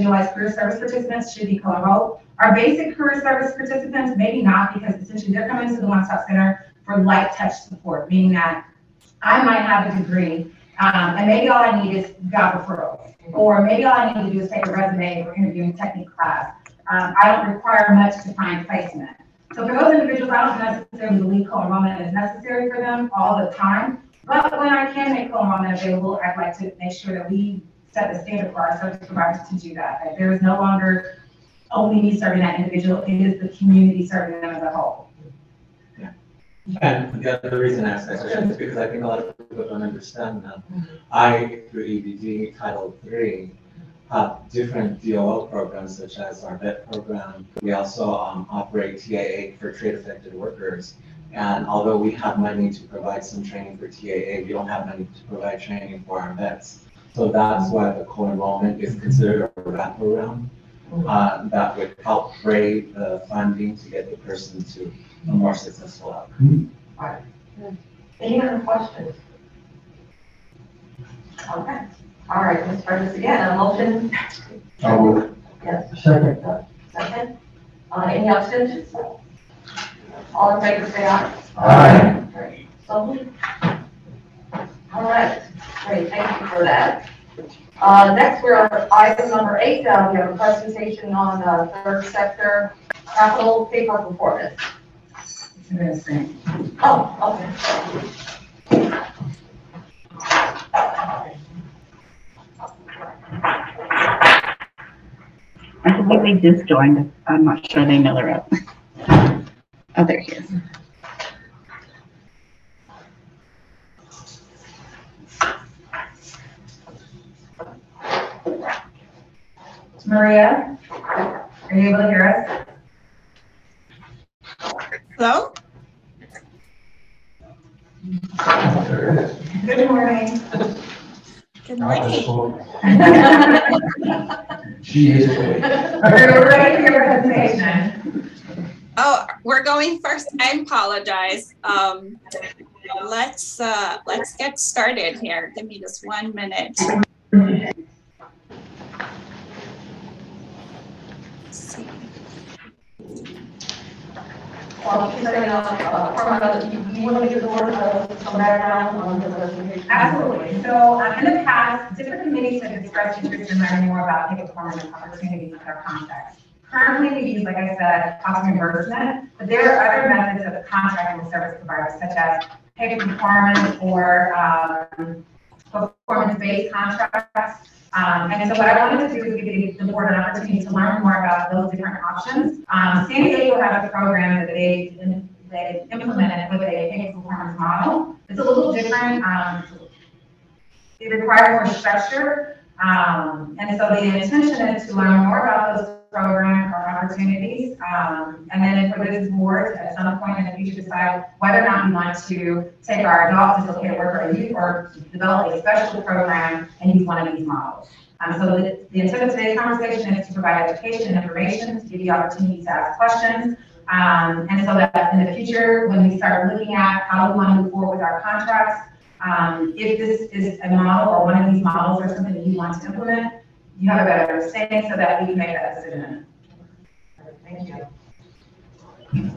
individualized career service participants should be co-enrolled. Our basic career service participants, maybe not, because essentially they're coming to the One Stop Center for light touch support, meaning that I might have a degree, and maybe all I need is job referrals, or maybe all I need to do is take a resume or interviewing technique class. I don't require much to find placement. So for those individuals, I don't necessarily believe co-enrollment is necessary for them all the time, but when I can make co-enrollment available, I'd like to make sure that we set the standard for our service providers to do that. That there is no longer only me serving that individual, it is the community serving them as a whole. Yeah. And the other reason I asked that question is because I think a lot of people don't understand that. I, through EBD Title III, have different DOL programs such as our VET program. We also operate TAA for trade affected workers. And although we have money to provide some training for TAA, we don't have money to provide training for our vets. So that's why the co-enrollment is considered a wraparound that would help raise the funding to get the person to a more successful outcome. All right. Any other questions? Okay. All right, let's try this again. A motion? Yes. Second. Second. Any abstentions? All in favor, say aye. Aye. Great. So moved. All right. Great. Thank you for that. Next, we're on item number 8. We have a presentation on third sector capital pay for performance. Oh, okay. I believe they just joined. I'm not sure they know they're up. Oh, there he is. Maria, are you able to hear us? Hello? Good morning. Good morning. She is. We're ready for your presentation. Oh, we're going first. I apologize. Let's get started here. Give me just 1 minute. Let's see. Well, you want to give the board some background on the presentation? Absolutely. So in the past, different committees have expressed interest in learning more about pay performance opportunities with our contracts. Currently, we use, like I said, cost reimbursement, but there are other methods of contracting with service providers, such as pay for performance or performance-based contracts. And so what I wanted to do is give the board an opportunity to learn more about those different options. San Diego has a program that they implemented with a pay for performance model. It's a little different. It requires more structure. And so the intention is to learn more about those programs or opportunities. And then for this board, at some point in the future, decide whether or not we want to take our adult facilitated worker or youth or develop a special program and use one of these models. So the intent of today's conversation is to provide education and information, to give you opportunities to ask questions. And so that in the future, when we start looking at how we want to move forward with our contracts, if this is a model or one of these models or something that you want to implement, you have a better understanding so that we can make that decision. Thank you.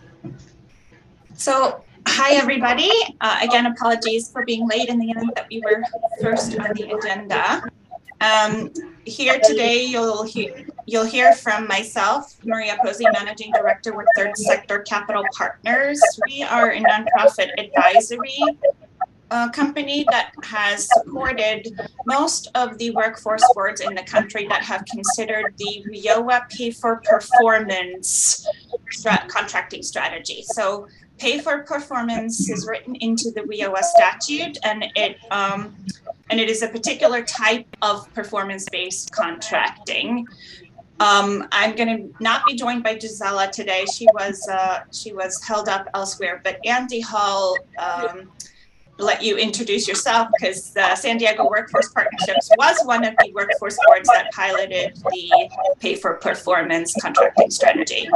So, hi everybody. Again, apologies for being late in the event that we were first on the agenda. Here today, you'll hear from myself, Maria Posey, Managing Director with Third Sector Capital Partners. We are a nonprofit advisory company that has supported most of the workforce boards in the country that have considered the WIOA pay for performance contracting strategy. So pay for performance is written into the WIOA statute, and it is a particular type of performance-based contracting. I'm going to not be joined by Gisela today. She was held up elsewhere, but Andy Hall, let you introduce yourself, because San Diego Workforce Partnerships was one of the workforce boards that piloted the pay for performance contracting strategy.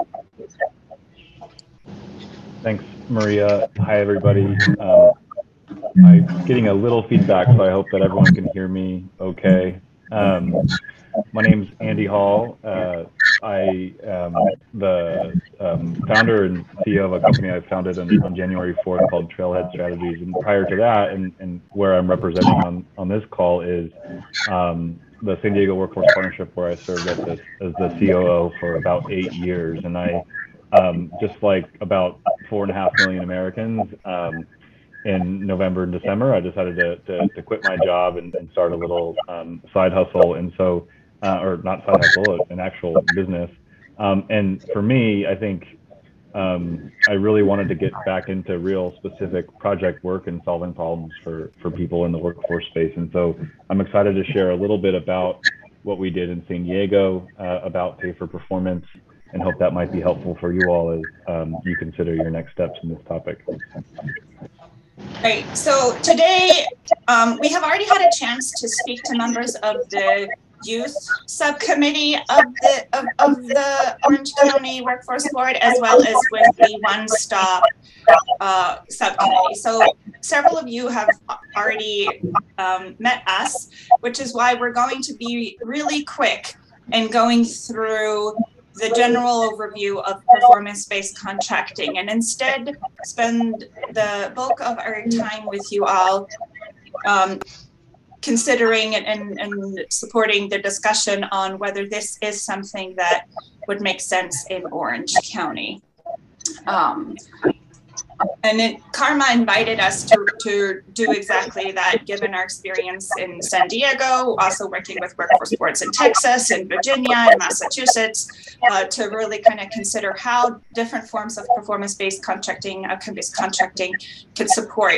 Thanks, Maria. Hi, everybody. I'm getting a little feedback, so I hope that everyone can hear me okay. my name's Andy Hall. I am the founder and CEO of a company I founded on January 4th called Trailhead Strategies. And prior to that, and where I'm representing on this call is the San Diego Workforce Partnership, where I served as the COO for about 8 years. And I, just like about 4.5 million Americans, in November and December, I decided to quit my job and start a little side hustle. And so, or not side hustle, an actual business. And for me, I think I really wanted to get back into real specific project work and solving problems for people in the workforce space. And so I'm excited to share a little bit about what we did in San Diego, about pay for performance, and hope that might be helpful for you all as you consider your next steps in this topic. Great. So today, we have already had a chance to speak to members of the youth subcommittee of the Orange County Workforce Board, as well as with the One Stop subcommittee. So several of you have already met us, which is why we're going to be really quick in going through the general overview of performance-based contracting, and instead spend the bulk of our time with you all considering and supporting the discussion on whether this is something that would make sense in Orange County. Karma invited us to do exactly that, given our experience in San Diego, also working with workforce boards in Texas and Virginia and Massachusetts, to really kind of consider how different forms of performance-based contracting, outcome-based contracting can support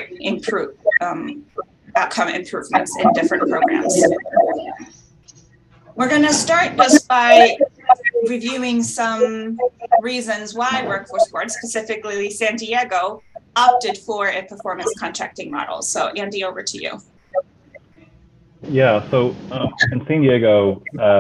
outcome improvements in different programs. We're going to start just by reviewing some reasons why workforce boards, specifically San Diego, opted for a performance contracting model. So Andy, over to you. Yeah, so in San Diego,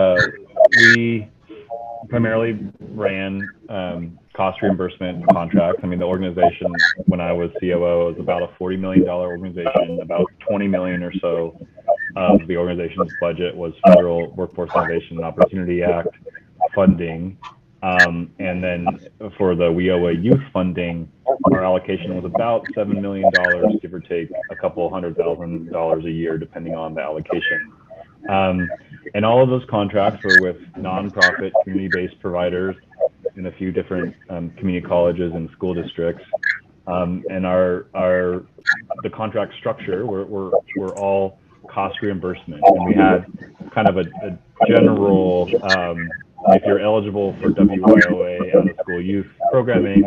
we primarily ran cost reimbursement contracts. I mean, the organization, when I was COO, was about a $40 million organization. About 20 million or so of the organization's budget was federal Workforce Innovation and Opportunity Act funding. And then for the WIOA youth funding, our allocation was about $7 million, give or take a couple $100,000 a year, depending on the allocation. And all of those contracts were with nonprofit community-based providers in a few different community colleges and school districts. And the contract structure were all cost reimbursement. And we had kind of a general, if you're eligible for WIOA out of school youth programming,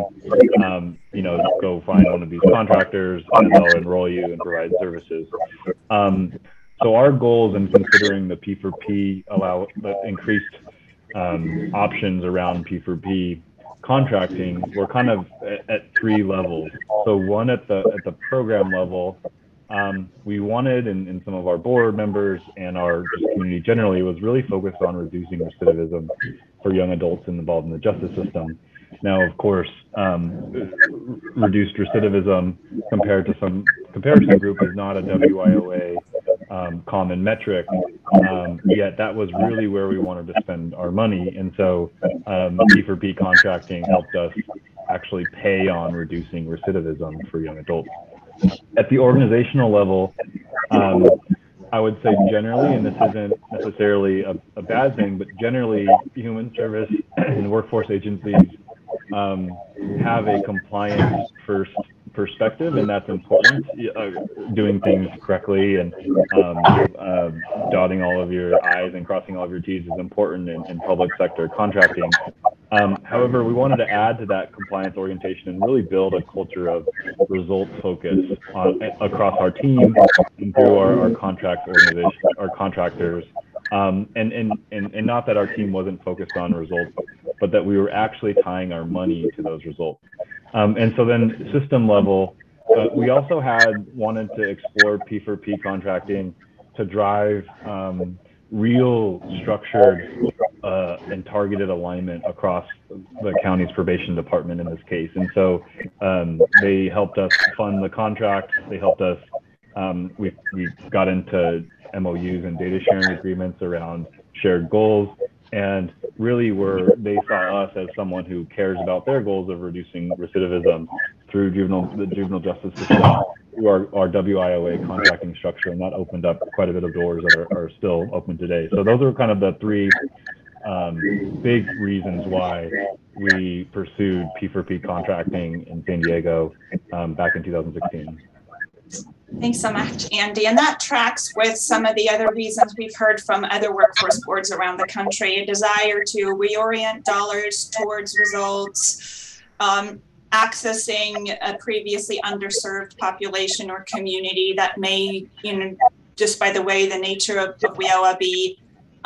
go find one of these contractors and they'll enroll you and provide services. So our goals in considering the P4P allow the increased options around P4P contracting were kind of at 3 levels. So one at the program level, we wanted, and some of our board members and our community generally was really focused on reducing recidivism for young adults involved in the justice system. Now, of course, reduced recidivism compared to some comparison group is not a WIOA common metric, yet that was really where we wanted to spend our money. And so P4P contracting helped us actually pay on reducing recidivism for young adults. At the organizational level, I would say generally, and this isn't necessarily a bad thing, but generally human service and workforce agencies have a compliance first perspective, and that's important. Doing things correctly and dotting all of your I's and crossing all of your T's is important in public sector contracting. However, we wanted to add to that compliance orientation and really build a culture of results focus across our team and through our contract organization, our contractors. And not that our team wasn't focused on results, but that we were actually tying our money to those results. And so then system level, we also wanted to explore P4P contracting to drive real structured and targeted alignment across the county's probation department in this case. And so they helped us fund the contract. They helped us, we got into MOUs and data sharing agreements around shared goals, and really they saw us as someone who cares about their goals of reducing recidivism through the juvenile justice system, through our WIOA contracting structure, and that opened up quite a bit of doors that are still open today. So those are kind of the three big reasons why we pursued P4P contracting in San Diego back in 2016. Thanks so much, Andy. And that tracks with some of the other reasons we've heard from other workforce boards around the country: a desire to reorient dollars towards results, accessing a previously underserved population or community that may, just by the way, the nature of WIOA be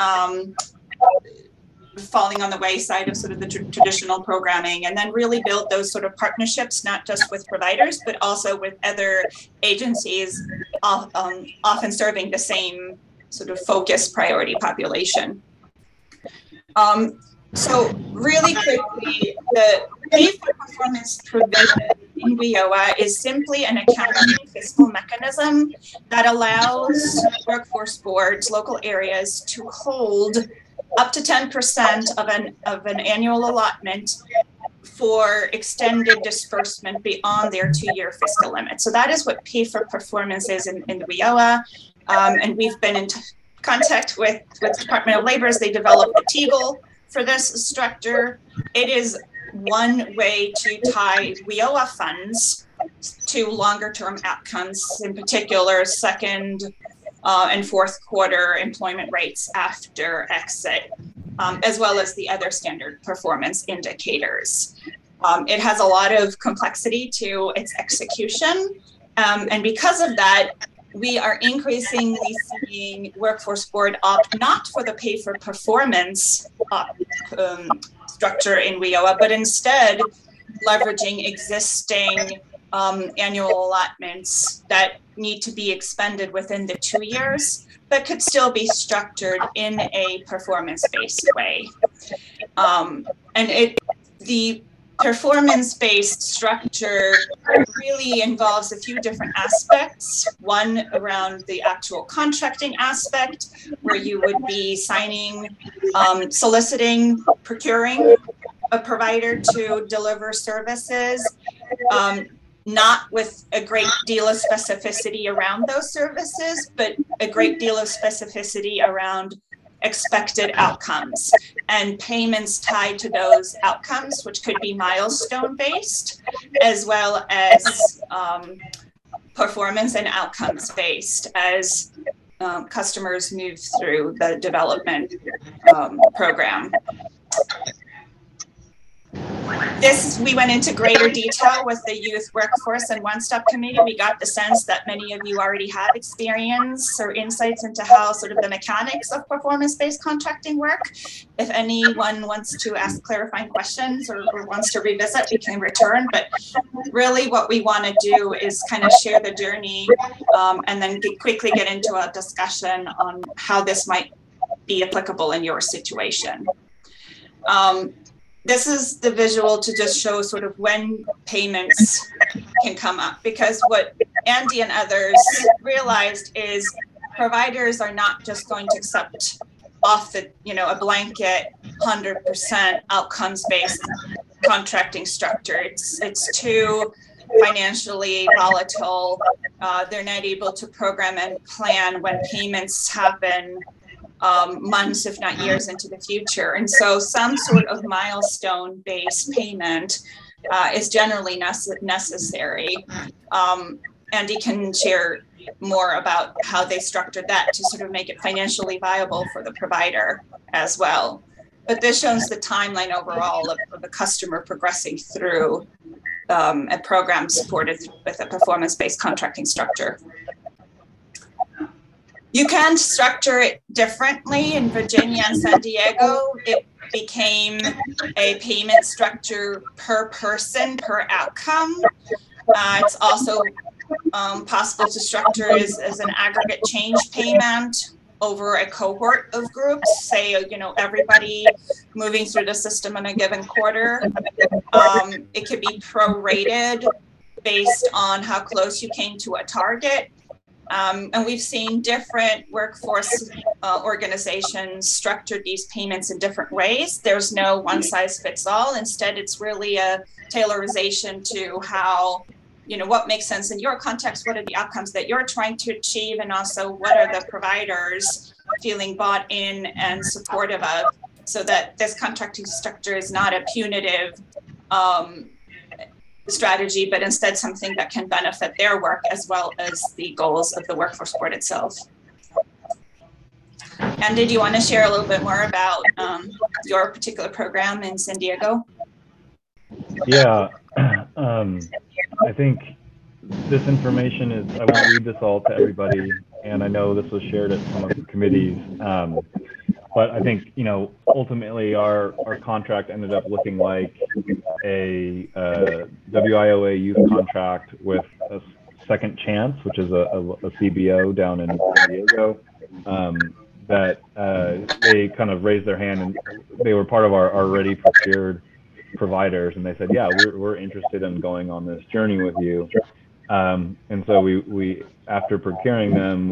falling on the wayside of sort of the traditional programming, and then really build those sort of partnerships, not just with providers, but also with other agencies, often serving the same sort of focused priority population. So really quickly, the pay for performance provision in WIOA is simply an accounting fiscal mechanism that allows workforce boards, local areas, to hold up to 10% of an annual allotment for extended disbursement beyond their 2-year fiscal limit. So that is what pay for performance is in WIOA. And we've been in contact with Department of Labor as they developed the TEAGL for this structure. It is one way to tie WIOA funds to longer term outcomes, in particular second and fourth quarter employment rates after exit, as well as the other standard performance indicators. It has a lot of complexity to its execution. And because of that, we are increasingly seeing workforce board opt not for the pay for performance structure in WIOA, but instead leveraging existing annual allotments that need to be expended within the 2 years, but could still be structured in a performance-based way. The performance-based structure really involves a few different aspects. One around the actual contracting aspect, where you would be signing, soliciting, procuring a provider to deliver services, not with a great deal of specificity around those services, but a great deal of specificity around expected outcomes and payments tied to those outcomes, which could be milestone based, as well as performance and outcomes based as customers move through the development program. We went into greater detail with the Youth Workforce and One Stop Committee. We got the sense that many of you already have experience or insights into how sort of the mechanics of performance-based contracting work. If anyone wants to ask clarifying questions or wants to revisit, we can return. But really what we want to do is kind of share the journey and then quickly get into a discussion on how this might be applicable in your situation. This is the visual to just show sort of when payments can come up, because what Andy and others realized is providers are not just going to accept off the, a blanket 100% outcomes-based contracting structure. It's too financially volatile. They're not able to program and plan when payments happen months, if not years into the future. And so some sort of milestone-based payment is generally necessary. Andy can share more about how they structured that to sort of make it financially viable for the provider as well. But this shows the timeline overall of the customer progressing through a program supported with a performance-based contracting structure. You can structure it differently. In Virginia and San Diego, it became a payment structure per person, per outcome. It's also possible to structure as an aggregate change payment over a cohort of groups, say, everybody moving through the system in a given quarter. It could be prorated based on how close you came to a target. And we've seen different workforce organizations structure these payments in different ways. There's no one size fits all. Instead, it's really a tailorization to how, what makes sense in your context, what are the outcomes that you're trying to achieve, and also what are the providers feeling bought in and supportive of, so that this contracting structure is not a punitive strategy, but instead something that can benefit their work as well as the goals of the workforce board itself. And did you want to share a little bit more about your particular program in San Diego? Yeah, I think this information is, I won't read this all to everybody, and I know this was shared at some of the committees, but I think, ultimately our contract ended up looking like a WIOA youth contract with a Second Chance, which is a CBO down in San Diego, that they kind of raised their hand, and they were part of our already procured providers, and they said, yeah, we're interested in going on this journey with you. And so we after procuring them,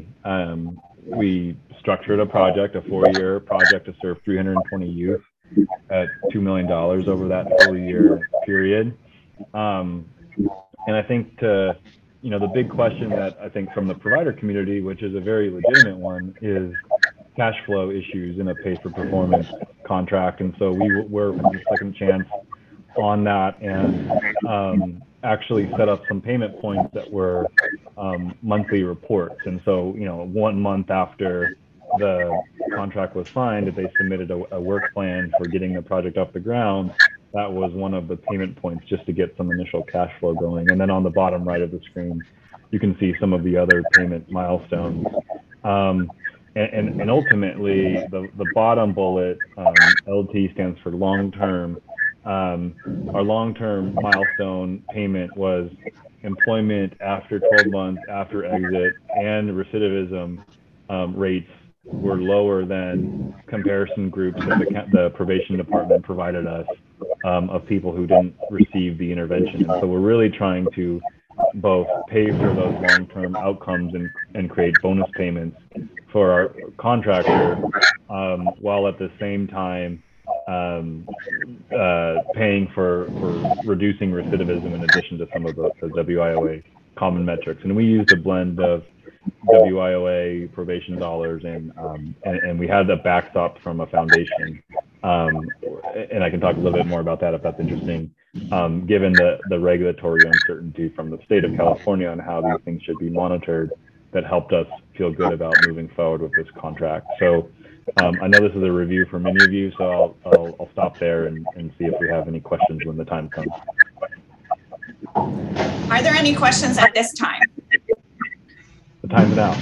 we structured a project, a 4-year project to serve 320 youth at $2 million over that 4-year period. And I think the big question that I think from the provider community, which is a very legitimate one, is cash flow issues in a pay for performance contract. And so we were from the Second Chance on that, and actually set up some payment points that were monthly reports. And so, 1 month after the contract was signed, they submitted a work plan for getting the project off the ground. That was one of the payment points, just to get some initial cash flow going. And then on the bottom right of the screen, you can see some of the other payment milestones. And ultimately, the bottom bullet, LT, stands for long-term. Our long-term milestone payment was employment after 12 months after exit, and recidivism rates were lower than comparison groups that the probation department provided us of people who didn't receive the intervention. And so we're really trying to both pay for those long-term outcomes and create bonus payments for our contractor, while at the same time paying for reducing recidivism in addition to some of the WIOA common metrics. And we used a blend of WIOA probation dollars and we had a backstop from a foundation. And I can talk a little bit more about that if that's interesting, given the regulatory uncertainty from the state of California on how these things should be monitored, that helped us feel good about moving forward with this contract. So I know this is a review for many of you, so I'll stop there and see if we have any questions when the time comes. Are there any questions at this time? The time's now.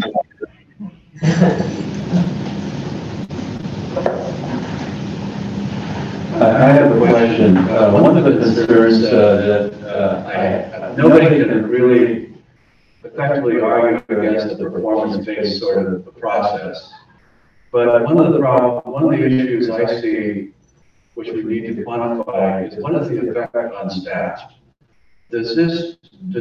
I have a question. One of the concerns that I have, nobody can really effectively argue against the performance-based sort of process. But one of the issues I see, which we need to quantify, is what is the effect on staff? Does this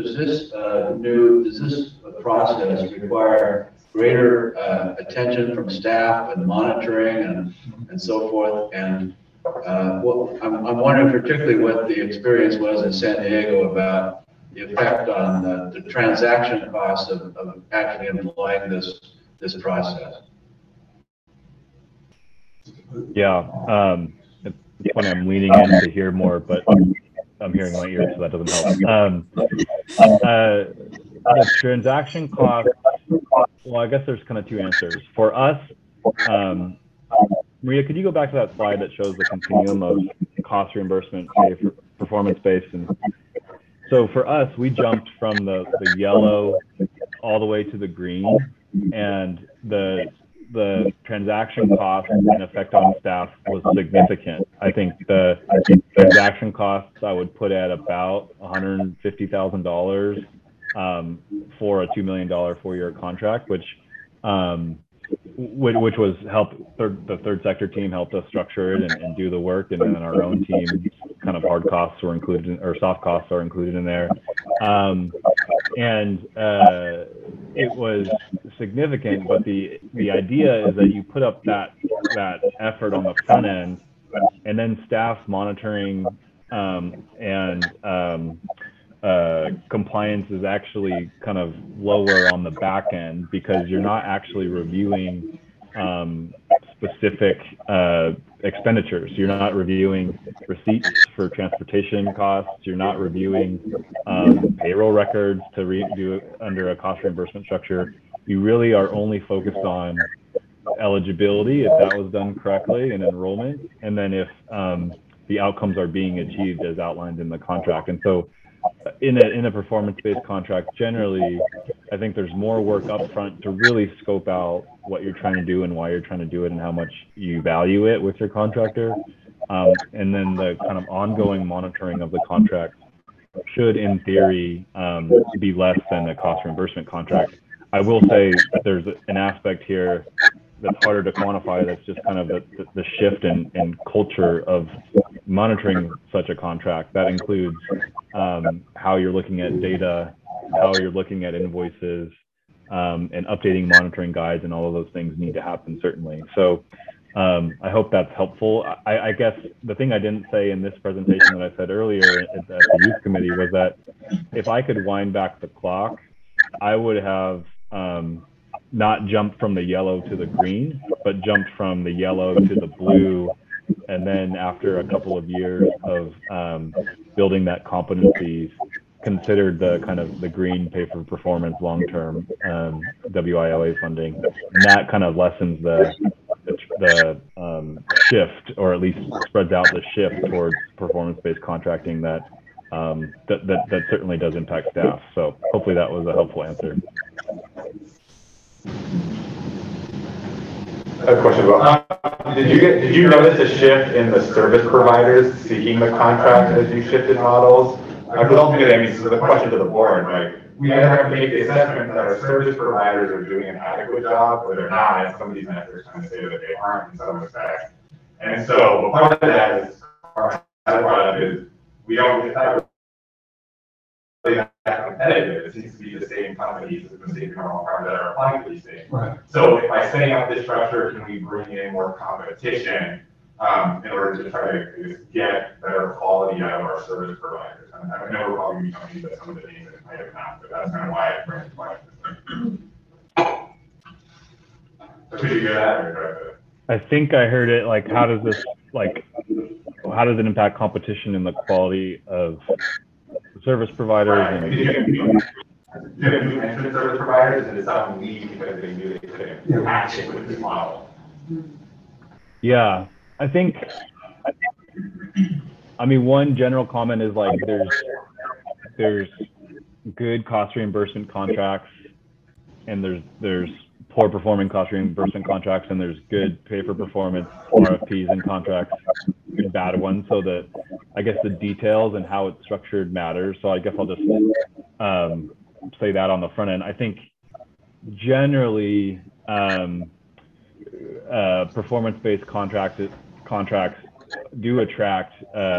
process require greater attention from staff and monitoring and so forth? And I'm wondering particularly what the experience was in San Diego about the effect on the transaction costs of actually employing this process. Yeah, it's funny, I'm leaning in to hear more, but I'm hearing my ears, so that doesn't help. The transaction cost, well, I guess there's kind of two answers. For us, Maria, could you go back to that slide that shows the continuum of cost reimbursement, pay for performance-based? And so for us, we jumped from the yellow all the way to the green, and the transaction cost and effect on staff was significant. I think the transaction costs I would put at about $150,000 for a $2 million 4-year contract, which was the third sector team helped us structure it and do the work, and then our own team kind of hard costs were included or soft costs are included in there. was significant, but the idea is that you put up that effort on the front end, and then staff monitoring and compliance is actually kind of lower on the back end because you're not actually reviewing specific expenditures. You're not reviewing receipts for transportation costs. You're not reviewing payroll records to do under a cost reimbursement structure. You really are only focused on eligibility, if that was done correctly, and enrollment, and then if the outcomes are being achieved as outlined in the contract. And so in a performance-based contract, generally, I think there's more work up front to really scope out what you're trying to do and why you're trying to do it and how much you value it with your contractor. And then the kind of ongoing monitoring of the contract should, in theory, be less than a cost reimbursement contract. I will say that there's an aspect here that's harder to quantify. That's just kind of the shift in culture of monitoring such a contract. That includes how you're looking at data, how you're looking at invoices, and updating monitoring guides, and all of those things need to happen, certainly. So I hope that's helpful. I guess the thing I didn't say in this presentation that I said earlier at the youth committee was that if I could wind back the clock, I would have not jumped from the yellow to the green, but jumped from the yellow to the blue. And then after a couple of years of building that competencies, considered the kind of the green pay for performance long-term WILA funding. And that kind of lessens the shift, or at least spreads out the shift towards performance-based contracting that certainly does impact staff. So hopefully that was a helpful answer. I have a question about, did you notice a shift in the service providers seeking the contract as you shifted models? Because ultimately, I mean, so the question to the board, like, we either have to make the assessment that our service providers are doing an adequate job, or they're not, and some of these metrics kind of say that they aren't in some respects. And so part of that is we don't get that really that competitive. It seems to be the same companies with the same normal card that are applying for these things. Right. So if by setting up this structure, can we bring in more competition in order to try to get better quality out of our service providers? I know we're probably talking about some of the things that might have not, but that's kind of why I bring the question. So could you hear that? Or I think I heard it like, how does it impact competition in the quality of service providers? Right. And new entrant service providers, and it's not we because they knew they couldn't match it with this model. Yeah, I think, I mean, one general comment is like there's good cost reimbursement contracts, and there's poor performing cost reimbursement contracts, and there's good pay for performance RFPs and contracts, and bad ones. So that I guess the details and how it's structured matters. So I guess I'll just say that on the front end. I think generally performance-based contracts do attract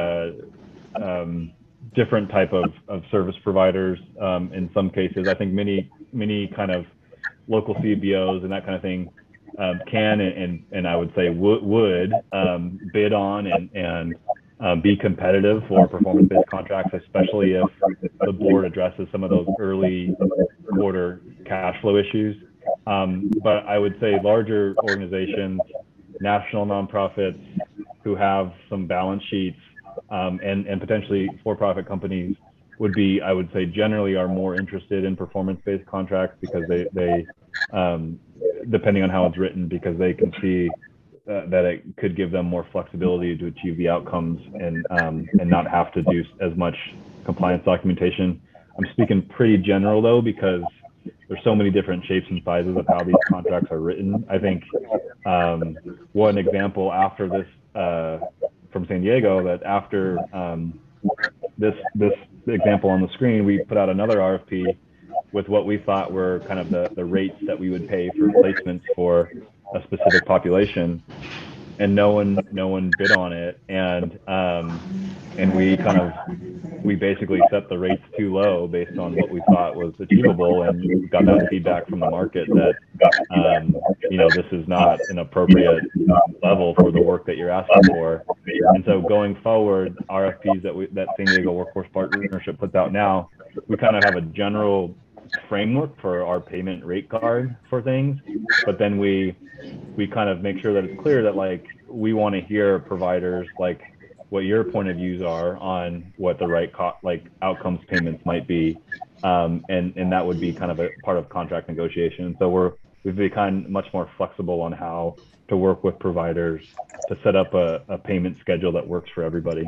different type of service providers. In some cases, I think many kind of local CBOs and that kind of thing can and I would say would bid on and be competitive for performance-based contracts, especially if the board addresses some of those early quarter cash flow issues. But I would say larger organizations, national nonprofits who have some balance sheets, and potentially for-profit companies would be, I would say, generally are more interested in performance-based contracts because they depending on how it's written, because they can see that it could give them more flexibility to achieve the outcomes and not have to do as much compliance documentation. I'm speaking pretty general though, because there's so many different shapes and sizes of how these contracts are written. I think one example after this from San Diego, that after this example on the screen, we put out another RFP with what we thought were kind of the rates that we would pay for placements for a specific population, and no one bid on it, and we kind of we basically set the rates too low based on what we thought was achievable, and we got that feedback from the market that this is not an appropriate level for the work that you're asking for. And so going forward, RFPs that San Diego Workforce Partnership puts out now, we kind of have a general framework for our payment rate card for things, but then we kind of make sure that it's clear that like we want to hear providers like what your point of views are on what the right outcomes payments might be, and that would be kind of a part of contract negotiation. So we've become much more flexible on how to work with providers to set up a payment schedule that works for everybody.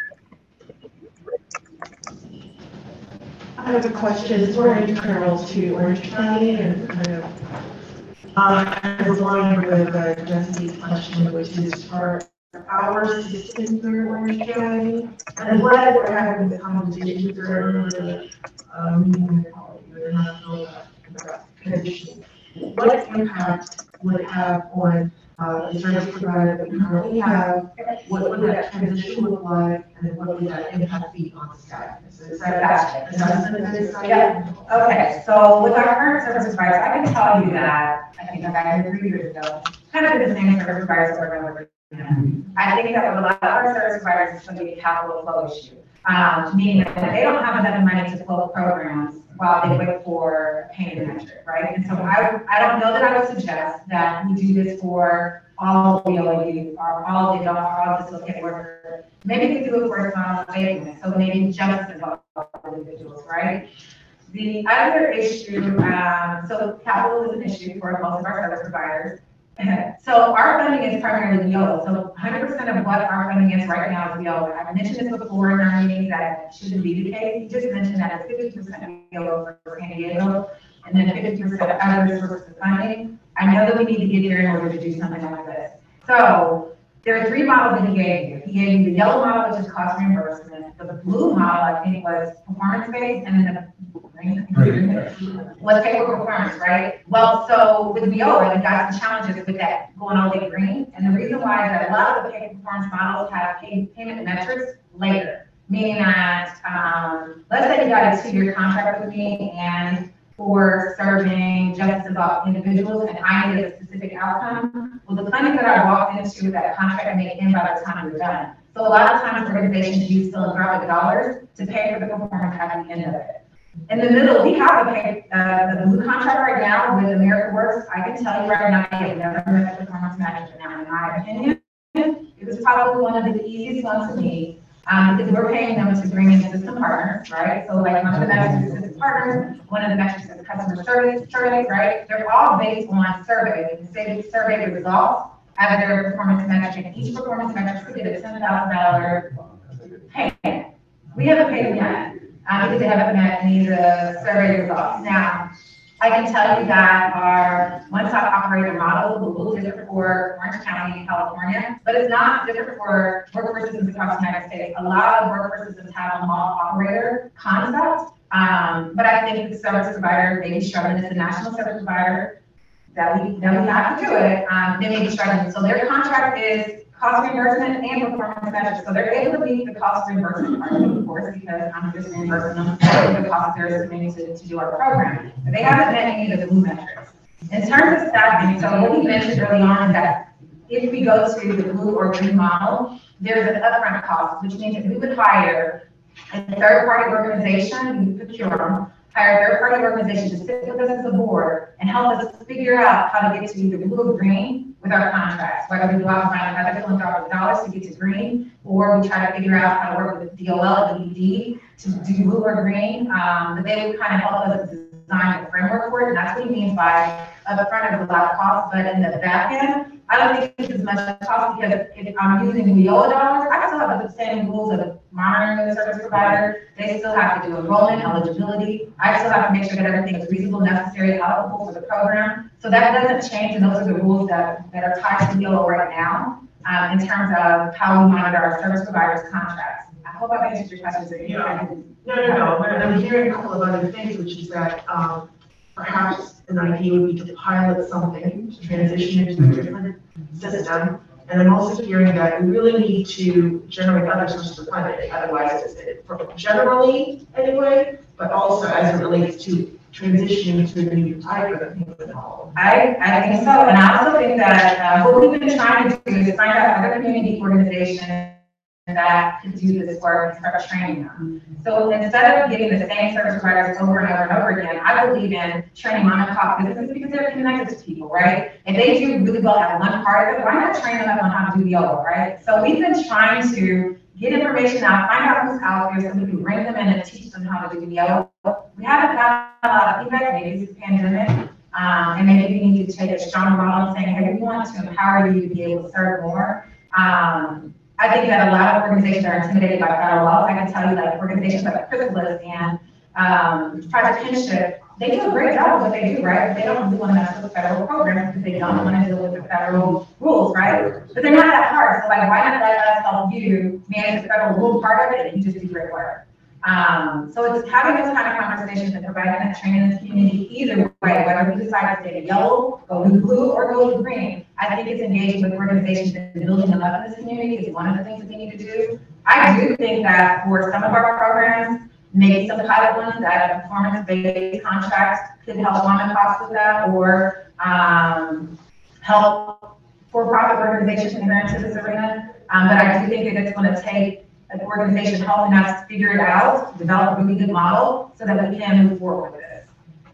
I have a question. It's related to Orange County and kind of as aligned with Jesse's question, which is for our system through Orange County. And I'm glad we're having the conversation earlier meeting with national conditions. What impact would it have on the service provider that we currently have? What would that transition look like? And what would that impact be on staff? Yeah. Okay. So with our current service providers, I can tell you that I think back 3 years ago, kind of the same service providers that we're over. I think that with a lot of our service providers, it's going to be a capital flow issue, meaning that they don't have enough money to flow programs while they wait for payment metric, right? And so I don't know that I would suggest that we do this for all the OAU or all the facilitated workers. Maybe we do it for a small statement, so maybe just involve individuals, right? The other issue, so capital is an issue for most of our service providers. So our funding is primarily WIOA. So 100% of what our funding is right now is WIOA. I've mentioned this before in our meetings that it shouldn't be the case. You just mentioned that it's 50% WIOA for San Diego, and then 50% of other sources of funding. I know that we need to get there in order to do something like this. So there are 3 models that he gave you. He gave you the yellow model, which is cost reimbursement. The blue model, I think, was performance-based, and then the green was pay for performance, right? Well, so with WIOA, we've got some challenges with that going all the way green. And the reason why is that a lot of the pay for performance models have payment metrics later, meaning that, let's say you got a 2-year contract with me, and for serving justice about individuals, and I needed a specific outcome. Well, the funding that I walked into that contract may end by the time you're done. So a lot of times organizations use philanthropic dollars to pay for the performance at the end of it. In the middle, we have the blue contract right now with AmericaWorks. I can tell you right now, they've never met the performance management. Now, in my opinion, it was probably one of the easiest ones to me. Because we're paying them to bring in system partners, right? So like one of the metrics is system partners, one of the metrics is customer service, right? They're all based on survey. They say the survey results as their performance metric, and each performance metric could get a $10,000 payment. We haven't paid them yet because they haven't met any of the survey results. Now, I can tell you that our one-stop operator model is a little different for Orange County in California, but it's not different for workforce systems across the United States. A lot of workforce systems have a model operator concept, but I think the service provider may be struggling. It's a national service provider that we have to do it. They may be struggling. So their contract is cost reimbursement and performance metrics. So they're able to meet the cost reimbursement part, of course, because I'm just reimbursing them for the cost they're assuming to do our program. But they haven't met any of the blue metrics. In terms of staffing, so what we mentioned early on is that if we go to the blue or green model, there's an upfront cost, which means that we would hire a third-party organization, we procure them, hire a third-party organization to sit with us as a board and help us figure out how to get to either blue or green with our contracts, whether we go out and find another philanthropic dollars to get to green, or we try to figure out how to work with DOL and DED to do blue or green. But they would kind of help us design the framework for it, and that's what he means by upfront is a lot of cost, but in the back end, I don't think it's as much cost because if I'm using WIOA dollars, I still have the same rules of monitoring the service provider. They still have to do enrollment, eligibility. I still have to make sure that everything is reasonable, necessary, applicable for the program. So that doesn't change, and those are the rules that are tied to WIOA right now in terms of how we monitor our service providers' contracts. I hope I've answered your questions. No. But I'm hearing a couple of other things, which is that perhaps an idea would be to pilot something, to transition into a different system, And I'm also hearing that we really need to generate other sources of funding, otherwise generally anyway, but also as it relates to transitioning to the new type of things at home. I think so, and I also think that what we've been trying to do is find out other community organizations that can do this work and start training them. So instead of getting the same service providers over and over and over again, I believe in training mom and pop businesses because they're connected to people, right? If they do really well at one part of it, why not train them up on how to do the other, right? So we've been trying to get information out, find out who's out there so we can bring them in and teach them how to do the other. We haven't gotten a lot of feedback, maybe it's the pandemic, and maybe we need to take a stronger role in saying, hey, we want to empower you to be able to serve more. I think that a lot of organizations are intimidated by federal laws. I can tell you that organizations like Chrysalis and Project Kinship, they do a great job of what they do, right? They don't really want to mess with federal programs because they don't want to deal with the federal rules, right? But they're not that hard. So like, why not let us help you manage the federal rule part of it and you just do great work? So it's having those kind of conversations and providing that training in the community either way, whether we decide to stay yellow, go to blue, or go to green. I think it's engaging with organizations and building them up in this community is one of the things that we need to do. I do think that for some of our programs, maybe some pilot ones that a performance-based contract could help mom and pops with that, or help for-profit organizations enter into this arena. But I do think that it's going to take an organization helping us figure it out, develop a really good model so that we can move forward with this.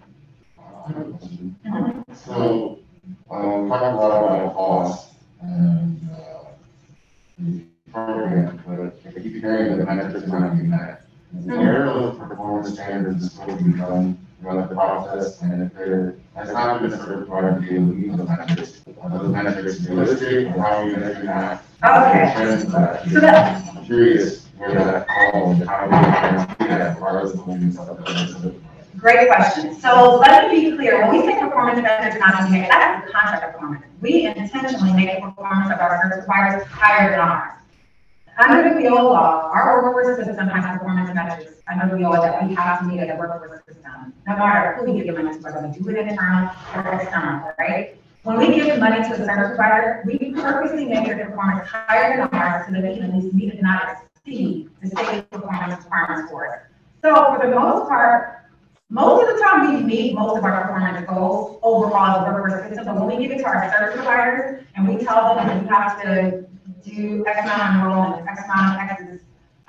So, talking about cost and the program, but I keep hearing that the metrics are not being met. Where are those performance standards supposed to be done throughout the process, and if there has not been a certain provider to be able to meet those metrics, are those metrics realistic, or how are you measuring that? Okay. So that, I'm curious where that falls, and how we can see that regardless of when you great question. So let me be clear. When we say performance metrics not being met, that's the contract performance. We intentionally make the performance of our service providers higher than ours. Under the WIO law, our workforce system has performance metrics under the WIO that we have to meet as a workforce system, no matter who we give money to, whether we do it internal or external, right? When we give money to a service provider, we purposely make their performance higher than ours so that we can at least meet and not exceed the state performance requirements for it. So for the most part, most of the time we meet most of our performance goals overall as a workforce system, but when we give it to our service providers and we tell them that you have to do X amount of enrollment, X amount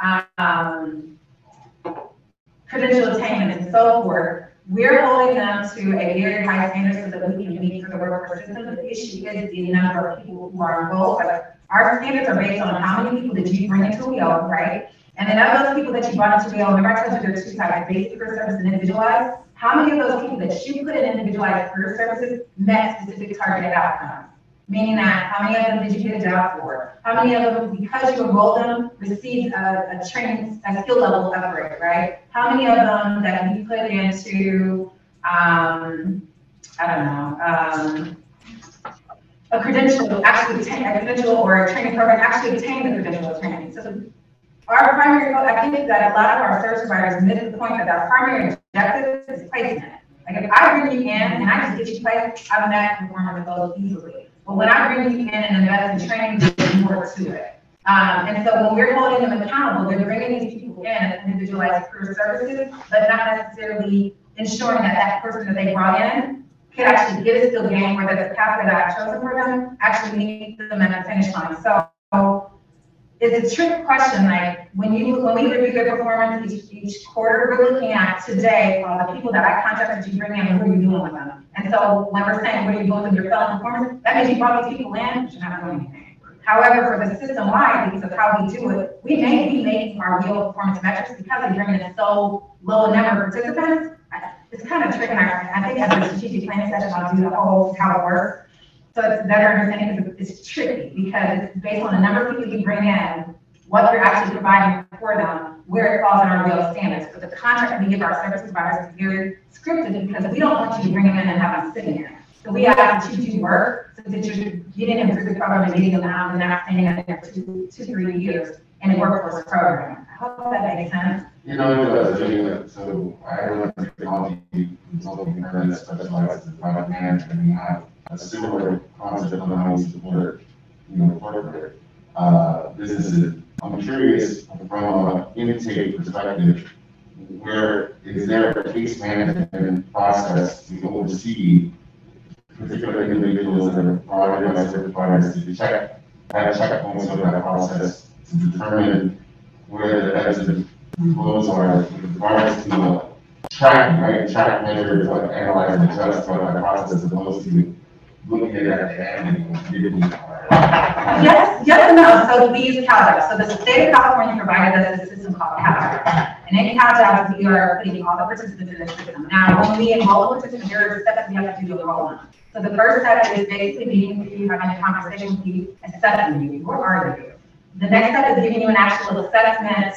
of credential attainment and so forth, we're holding them to a very high standard so that we can meet for the workforce system. But the issue is the number of people who are enrolled. Our standards are based on how many people did you bring into WIO, right? And then of those people that you brought into WIO, remember I told you there's two types, basic career service and individualized. How many of those people that you put in individualized career services met specific targeted outcomes? Meaning that how many of them did you get a job for? How many of them, because you enrolled them, received a training, a skill level upgrade, right? How many of them that you put into, a credential, actually obtain a credential or a training program, actually obtain the credential of training. So our primary goal, I think that a lot of our service providers miss the point that our primary objective is placement. Like if I bring you in and I just get you placed, I've met performance goals easily. But when I bring you in and invest in training, there's more to it. And so when we're holding them accountable, they're bringing these people in as individualized career services, but not necessarily ensuring that that person that they brought in could actually get a skill gain where the pathway that I've chosen for them actually meet them at the finish line. So it's a trick question. Like when we review their performance each quarter, we're looking at today the people that I contacted you bring in, what are you doing with them? And so when we're saying what are you doing with your fellow performance, that means you brought these people in, but you're not doing anything. However, for the system-wide, because of how we do it, we may be making our real performance metrics because they bring in so low a number of participants. It's kind of tricking I think as a strategic planning session, I'll do the whole how it works. So it's better understanding because it's tricky because it's based on the number of people you bring in, what you're actually providing for them, where it falls in our real standards. But the contract that we give our service providers is very scripted because we don't want you to bring them in and have them sitting here. So we ask that you do work so that you're getting them through the program and getting them out and not staying in there for 2-3 years in a workforce program. I hope that makes sense. You know, it does. So I run a technology consulting firm that specializes in product management, and we have a similar concept on how we support further. This is, I'm curious from an intake perspective, where is there a case management process to oversee particular individuals that are provided by service providers to check, have checkpoints of that process to determine where the ebbs and flows are with regards to track, right? Track measures, like analyze and adjust throughout that process as opposed to looking at the end and giving. Yes and no. So we use CalJobs. So the state of California provided us a system called CalJobs. And in CalJobs, we are putting all the participants in the system. Now, when we enroll participants, there are steps we have to do enrollment. So the first step is basically meeting with you, having a conversation with you, assessing you. Where are you? The next step is giving you an actual assessment,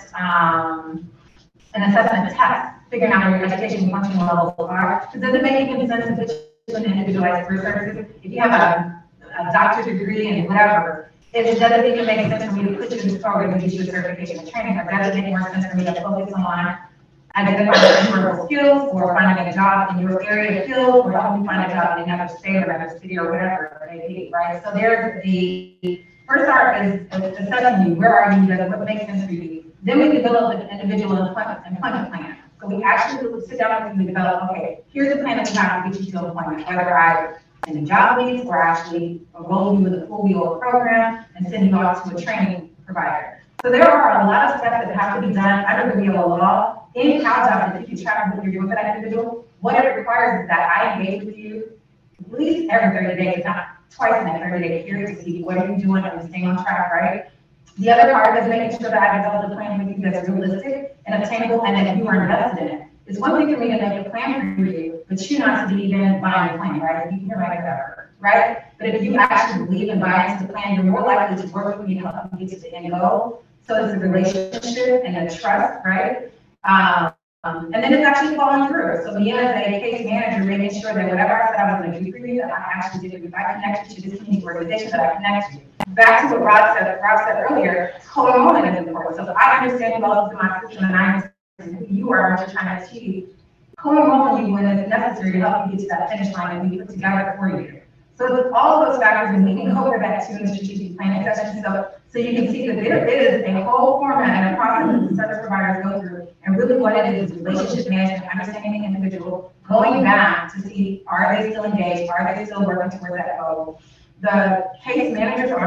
an assessment test, figuring out where your education and functional levels are. Because does it make any sense to put an individualized career services? If you have a doctorate degree and whatever, it doesn't even make sense for me to put you in this program and get you a certification and training, or does it make more sense for me to focus on identifying transferable skills or finding a job in your area of field or helping find a job in another state or another city or whatever it may be, right? So there's the first part is assessing you. Where are you? What makes sense for you? Then we develop an individual employment plan. So we actually sit down with you and develop, okay, here's a plan that we have to get you to employment, whether I in the job leads or actually enroll you in the full wheel program and send you off to a training provider. So there are a lot of steps that have to be done under the wheel of law in CalJobs that if you track what you're doing for that individual. What it requires is that I engage with you at least every 30 days, not twice in that 30-day period to see what are you doing, are you staying on track, right? The other part is making sure that I develop a plan with you that's realistic and attainable and that you are invested in it. It's one thing for me to make a plan for you, but you not to be then buying a plan, right? You can hear my whatever, right? But if you actually believe and buy into the plan, you're more likely to work with me to help you get to the end goal. So it's a relationship and a trust, right? And then it's actually following through. So me as a case manager, making sure that whatever I said I was going to do for you, that I actually did. If I connect you to this community organization, that I connect you. Back to what Rob said earlier, co-enrollment is important. So if I understand you all through my system and I understand who you are, what you're trying to achieve, co-enrolling you when it's necessary to help you get to that finish line and we put together for you. So it's all of those factors, and we can go over that too in the strategic planning session. So you can see that there is a whole format and a process that the service providers go through. And really what it is relationship management, understanding the individual, going back to see, are they still engaged? Are they still working towards that goal? The case managers on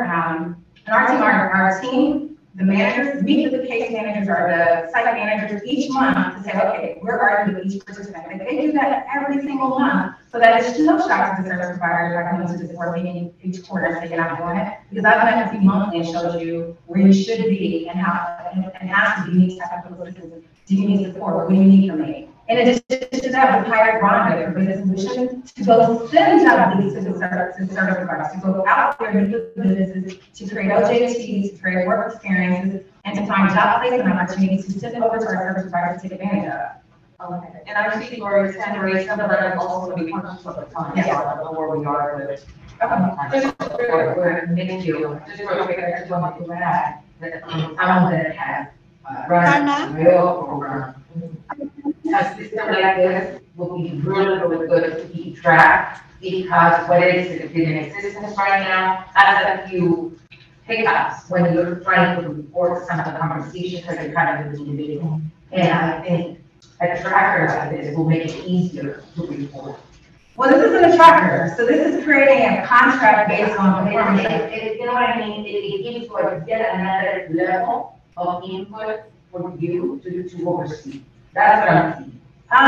our team, the managers meet with the case managers or the site managers each month to say, okay, where are you with each participant? And they do that every single month, so that it's no shock to the service provider if I come into this board meeting each quarter and say you're not doing it, because I've done it monthly and showed you where you should be and how and ask you, do you need technical assistance? Do you need support? What do you need from me? In addition to that, we hired Rhonda for Business Solutions to go send job leads to the service providers, to go out there and meet with businesses, to create OJTs, to create work experiences, and to find job placement opportunities to send over to our service providers to take advantage of. Okay. And I'm speaking for extended some of that is also going to be conscious of the time. Yes. So I don't know where we are with it. Okay. Thank you. Just real quick, I just want to add that I want to have run a real program. A system like this will be really good to keep track, because what it is in existence right now has a few hiccups when you're trying to report some of the conversations that you're kind of individual. And I think a tracker like this will make it easier to report. Well, this isn't a tracker, so this is creating a contract based on performance. You know what I mean? It gives you yet another level of input for you to oversee. That's what I'm seeing.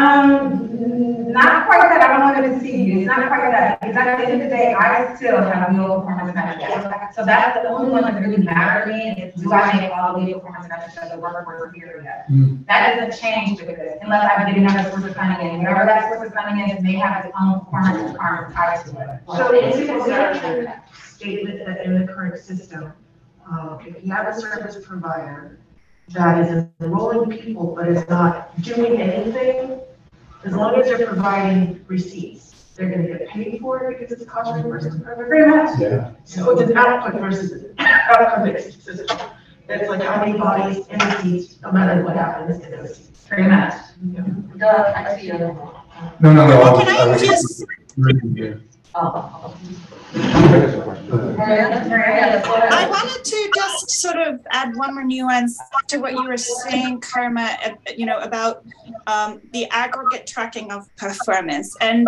Not quite that. I don't want to deceive you. It's not quite that, because at the end of the day, I still have no performance metrics. So that's the only one that really matters to me is, do I make all the performance metrics of the workforce area? That doesn't change with this, unless I get another source of funding in. Whatever that source of funding is, may have its own performance requirements tied to it. So it's a statement that in the current system, if you have a service provider that is enrolling people but is not doing anything, as long as they're providing receipts, they're going to get paid for it because it's a cost reimbursement program. Pretty much. Yeah. So it's an output versus an outcome-based system. It's like how many bodies and receipts, no matter what happens, it goes. Pretty much. I see you. No. Can I just, I wanted to just sort of add one more nuance to what you were saying, Karma, about the aggregate tracking of performance. And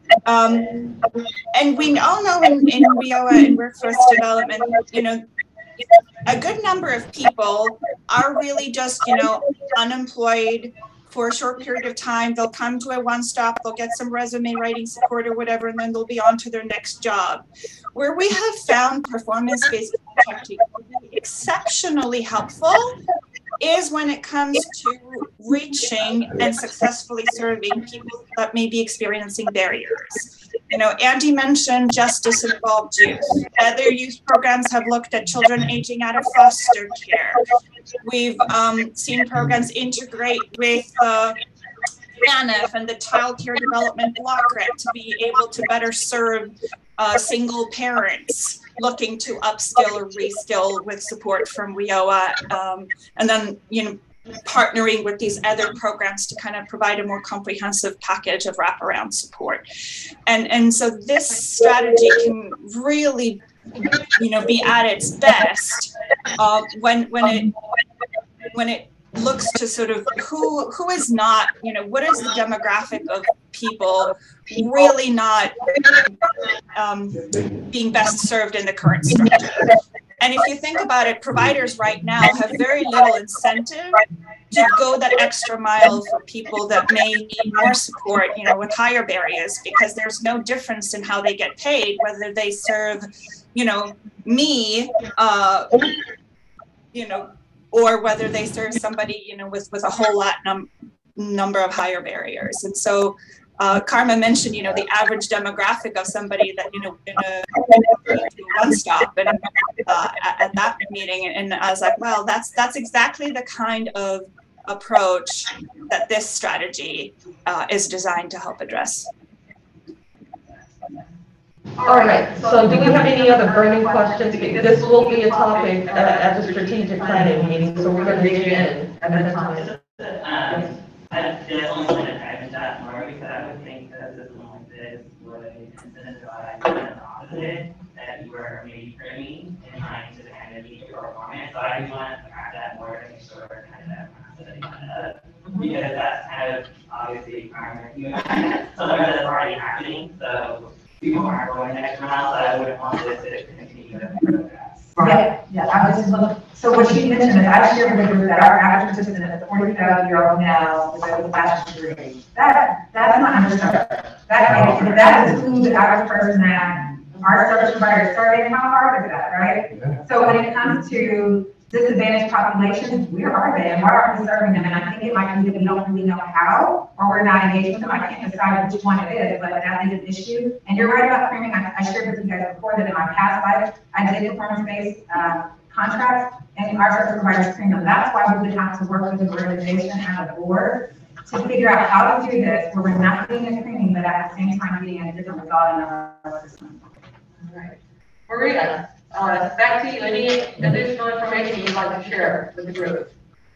we all know in WIOA and workforce development, a good number of people are really just, unemployed for a short period of time. They'll come to a one-stop, they'll get some resume writing support or whatever, and then they'll be on to their next job. Where we have found performance-based contracting exceptionally helpful is when it comes to reaching and successfully serving people that may be experiencing barriers. Andy mentioned justice involved youth. Other youth programs have looked at children aging out of foster care. We've seen programs integrate with ANF and the Child Care Development Block Grant to be able to better serve single parents looking to upskill or reskill with support from WIOA, and then partnering with these other programs to kind of provide a more comprehensive package of wraparound support. And so this strategy can really, be at its best when it looks to sort of who is not, what is the demographic of people really not being best served in the current structure. And if you think about it, providers right now have very little incentive to go that extra mile for people that may need more support, with higher barriers, because there's no difference in how they get paid, whether they serve, me, or whether they serve somebody, with a whole lot number of higher barriers. And so Karma mentioned, the average demographic of somebody that, in a one stop and at that meeting. And I was like, well, that's exactly the kind of approach that this strategy is designed to help address. All right, so do we have any other burning questions? This will be a topic at the strategic planning meeting, so we're going to dig in at that time. I definitely want to dive into that more, because I would think that a system like this would incentivize the opposite, that you were maybe trimming and trying to kind of meet your performance. So I do want to add that more to make sure kind of that because that's kind of obviously something that's already happening. So people aren't going the extra mile, so I wouldn't want this to continue to progress. Yeah, I was just looking. So what she mentioned is I shared with the group that our average participant is 40,000-year-old now with a bachelor's degree. That's not underserved. That is who the average person that our service provider is serving. How hard is that, right? So when it comes to disadvantaged populations, we are them. Why aren't we serving them? And I think it might be that we don't really know how, or we're not engaged with them. I can't decide which one it is, but that is an issue. And you're right about framing. I shared with you guys before that in my past life, I did performance-based contracts, and our service providers cream them. That's why we would have to work with the organization and the board to figure out how to do this, where we're not getting a creaming, but at the same time getting a different result in our system. All right. Marina, back to you. Any additional information you'd like to share with the group?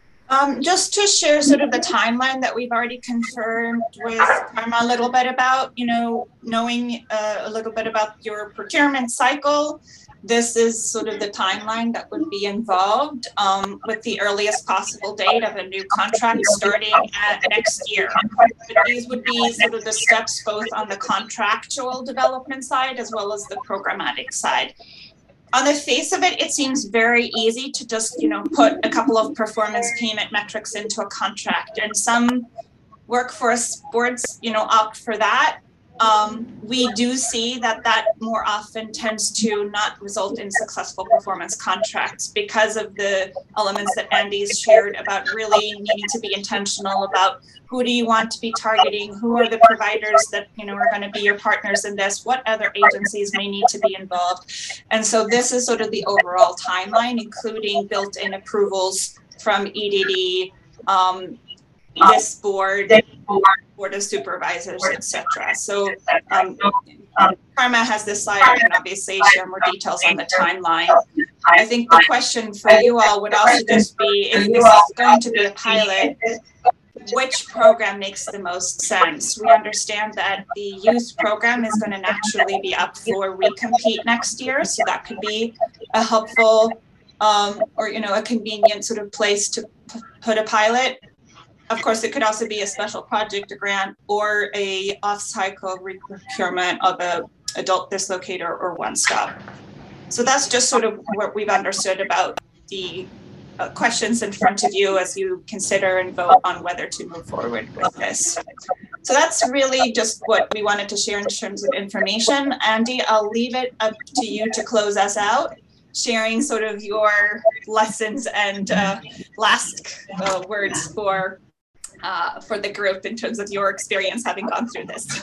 Just to share sort of the timeline that we've already confirmed with Karma a little bit about, knowing a little bit about your procurement cycle. This is sort of the timeline that would be involved with the earliest possible date of a new contract starting at next year. But these would be sort of the steps both on the contractual development side as well as the programmatic side. On the face of it, it seems very easy to just, put a couple of performance payment metrics into a contract, and some workforce boards, opt for that. We do see that more often tends to not result in successful performance contracts because of the elements that Andy's shared about really needing to be intentional about who do you want to be targeting, who are the providers that are going to be your partners in this, what other agencies may need to be involved. And so this is sort of the overall timeline, including built-in approvals from EDD, this board of supervisors, etc. So Karma has this slide. I can obviously share more details on the timeline. I think the question for you all would also just be, if this is going to be a pilot, which program makes the most sense. We understand that the youth program is going to naturally be up for recompete next year, so that could be a helpful or a convenient sort of place to put a pilot. Of course, it could also be a special project, a grant, or a off-cycle procurement of a adult dislocator or one-stop. So that's just sort of what we've understood about the questions in front of you as you consider and vote on whether to move forward with this. So that's really just what we wanted to share in terms of information. Andy, I'll leave it up to you to close us out, sharing sort of your lessons and last words for the group in terms of your experience having gone through this.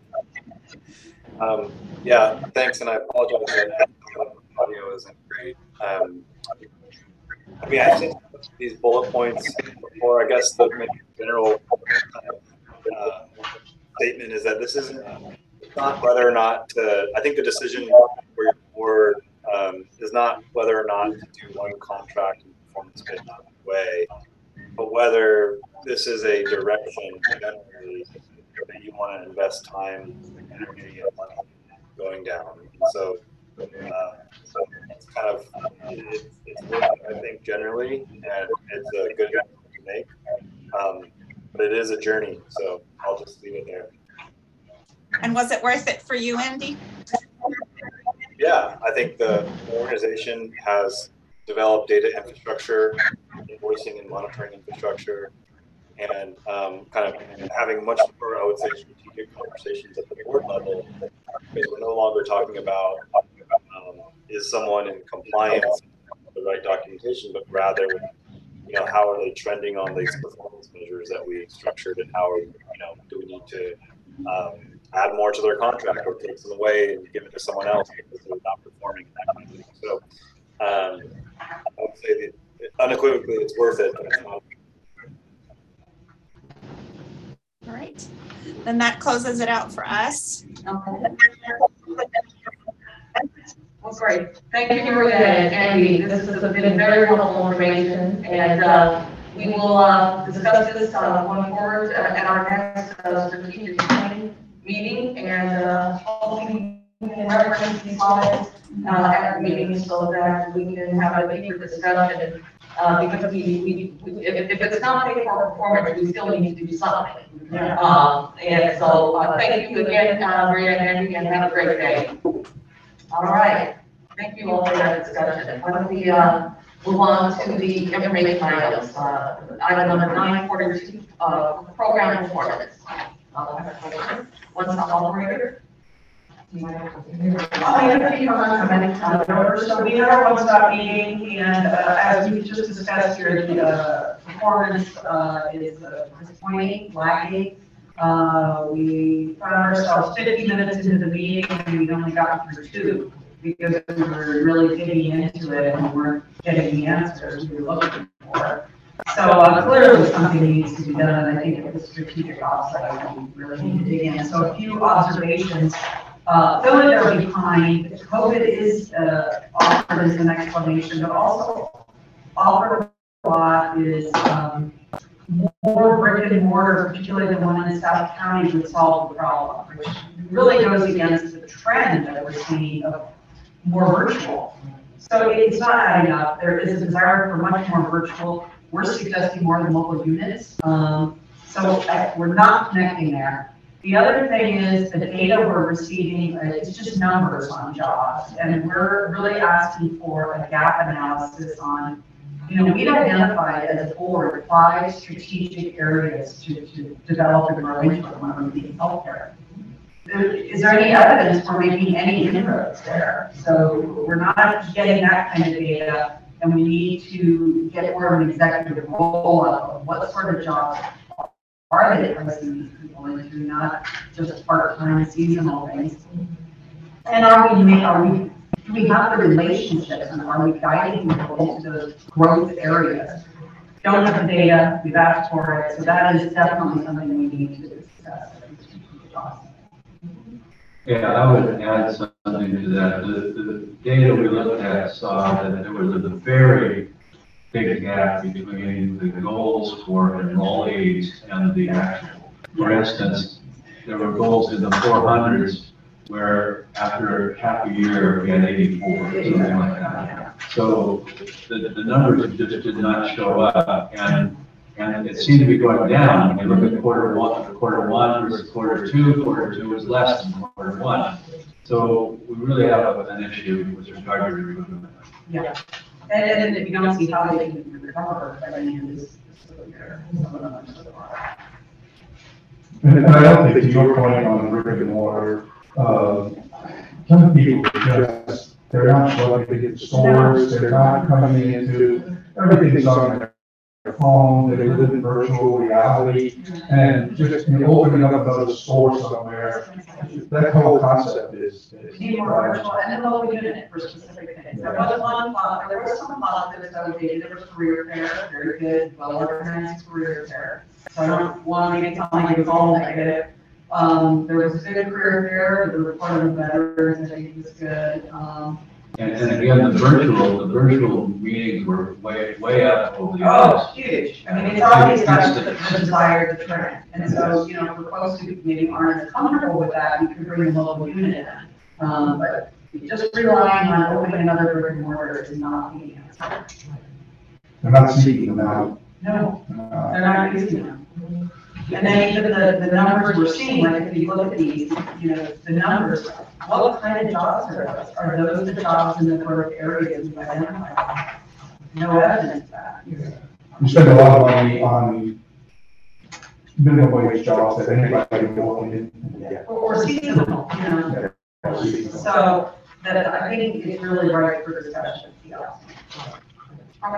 Yeah, thanks, and I apologize that the audio isn't great. I mean, I think these bullet points, or I guess the general statement is that this isn't, it's not whether or not to, I think the decision for your board is not whether or not to do one contract in performance-based way, but whether this is a direction generally that you want to invest time, energy, and money going down. And so it's kind of, it's worth it, I think, generally, and it's a good decision to make. But it is a journey, so I'll just leave it there. And was it worth it for you, Andy? Yeah, I think the organization has developed data infrastructure, invoicing and monitoring infrastructure, and kind of having much more, I would say, strategic conversations at the board level, because we're no longer talking about is someone in compliance with the right documentation, but rather, how are they trending on these performance measures that we structured, and how are, do we need to add more to their contract or take some away and give it to someone else because they're not performing that kind of thing. So I would say that unequivocally it's worth it. All right, then that closes it out for us. Okay. Well, great. Thank you, Maria and Andy. This has been very helpful information, and we will discuss this going forward at our next strategic planning meeting, and hopefully we can reference these slides at the meeting so that we can have a deeper discussion. Because if it's not paid for performance, we still need to do something. And so thank you again, Maria and Andy, and have a great day. All right. Thank you all for that discussion. Why don't we move on to the information items. Item number 942, program performance. One stop operator. So we have our one-stop meeting, and as we just discussed here, the performance is disappointing, lagging. We found ourselves 50 minutes into the meeting, and we only got through 2 because we were really digging into it and weren't getting the answers we were looking for. So clearly something needs to be done, and I think at the strategic offsite, we really need to dig in. So a few observations. Though they're behind, COVID is offered as an explanation, but also offered a lot is more brick and mortar, particularly the one in South County, would solve the problem, which really goes against the trend that we're seeing of more virtual. So it's not adding up. There is a desire for much more virtual. We're suggesting more than local units. So we're not connecting there. The other thing is the data we're receiving, it's just numbers on jobs. And we're really asking for a gap analysis on, we've identified as a board 5 strategic areas to develop and grow into when we need healthcare. Is there any evidence for making any inroads there? So we're not getting that kind of data, and we need to get more of an executive role of what sort of jobs are they placing these people into, not just part-time seasonal things. And do we have the relationships, and are we guiding people into those growth areas? Don't have the data, we've asked for it, so that is definitely something we need to discuss. Yeah, I would add something to that. The data we looked at saw that there was a very big gap between the goals for enrollees and the actual. For instance, there were goals in the 400s where after half a year we had 84 or something like that. So the numbers just did not show up, and it seemed to be going down. When you look at quarter one versus quarter two was less than quarter one. So we really have an issue with regard to recruitment. Yeah. And if you don't see how they can recover by the end of this fiscal year, some of them are. And I don't think to your point on brick and mortar, some people just, they're not plugged into stores, they're not coming into, everything's on their phone, they live in virtual reality, and just opening up another store somewhere, that whole concept is. Be more virtual and a local unit for specific things. There was some positives that we did. There was career fair, very good, well organized career fair. So I don't want to make it sound like it was all negative. There was a good career fair, the report of veterans, I think was good. And again, the virtual meetings were way up over the years. Oh, huge. I mean, it's always got the desire to trend. And so, you know, for folks who maybe aren't comfortable with that, you can bring a local unit in. But just relying on opening another brick and mortar is not the answer. They're not seeking them out. No, they're not using them. And then even the numbers we're seeing, like if you look at these, you know, the numbers, what kind of jobs are those? Are those the jobs in the sort of areas we've identified? No evidence of that. We spend a lot of money on minimum wage jobs that anybody can walk in. Yeah. Or seasonal, you know. So that I think is really right for discussion. Yeah. How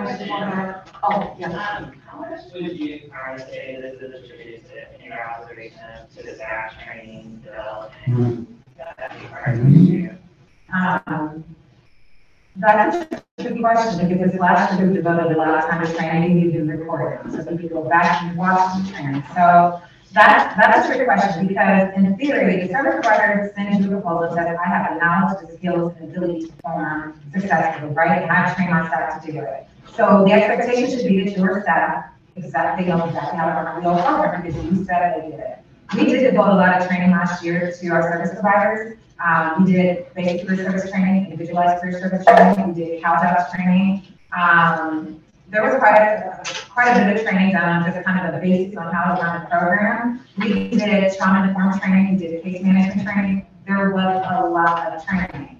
much would you say this is attributed to, in your observation, to the staff training, development? That's a good question, because last year we devoted a lot of time to training, we did recording, so we could go back and watch the training. So that's a trick question, because in theory, the service provider sends you a proposal that I have the knowledge, the skills, and ability to perform successfully, right? And I train my staff to do it. So the expectation should be that your staff, exactly know exactly how to run the program, because you said they did it. We did devote a lot of training last year to our service providers. We did basic career service training, individualized career service training, we did CalJobs training. There was quite a bit of training done, just kind of the basics on how to run the program. We did trauma-informed training, we did case management training. There was a lot of training.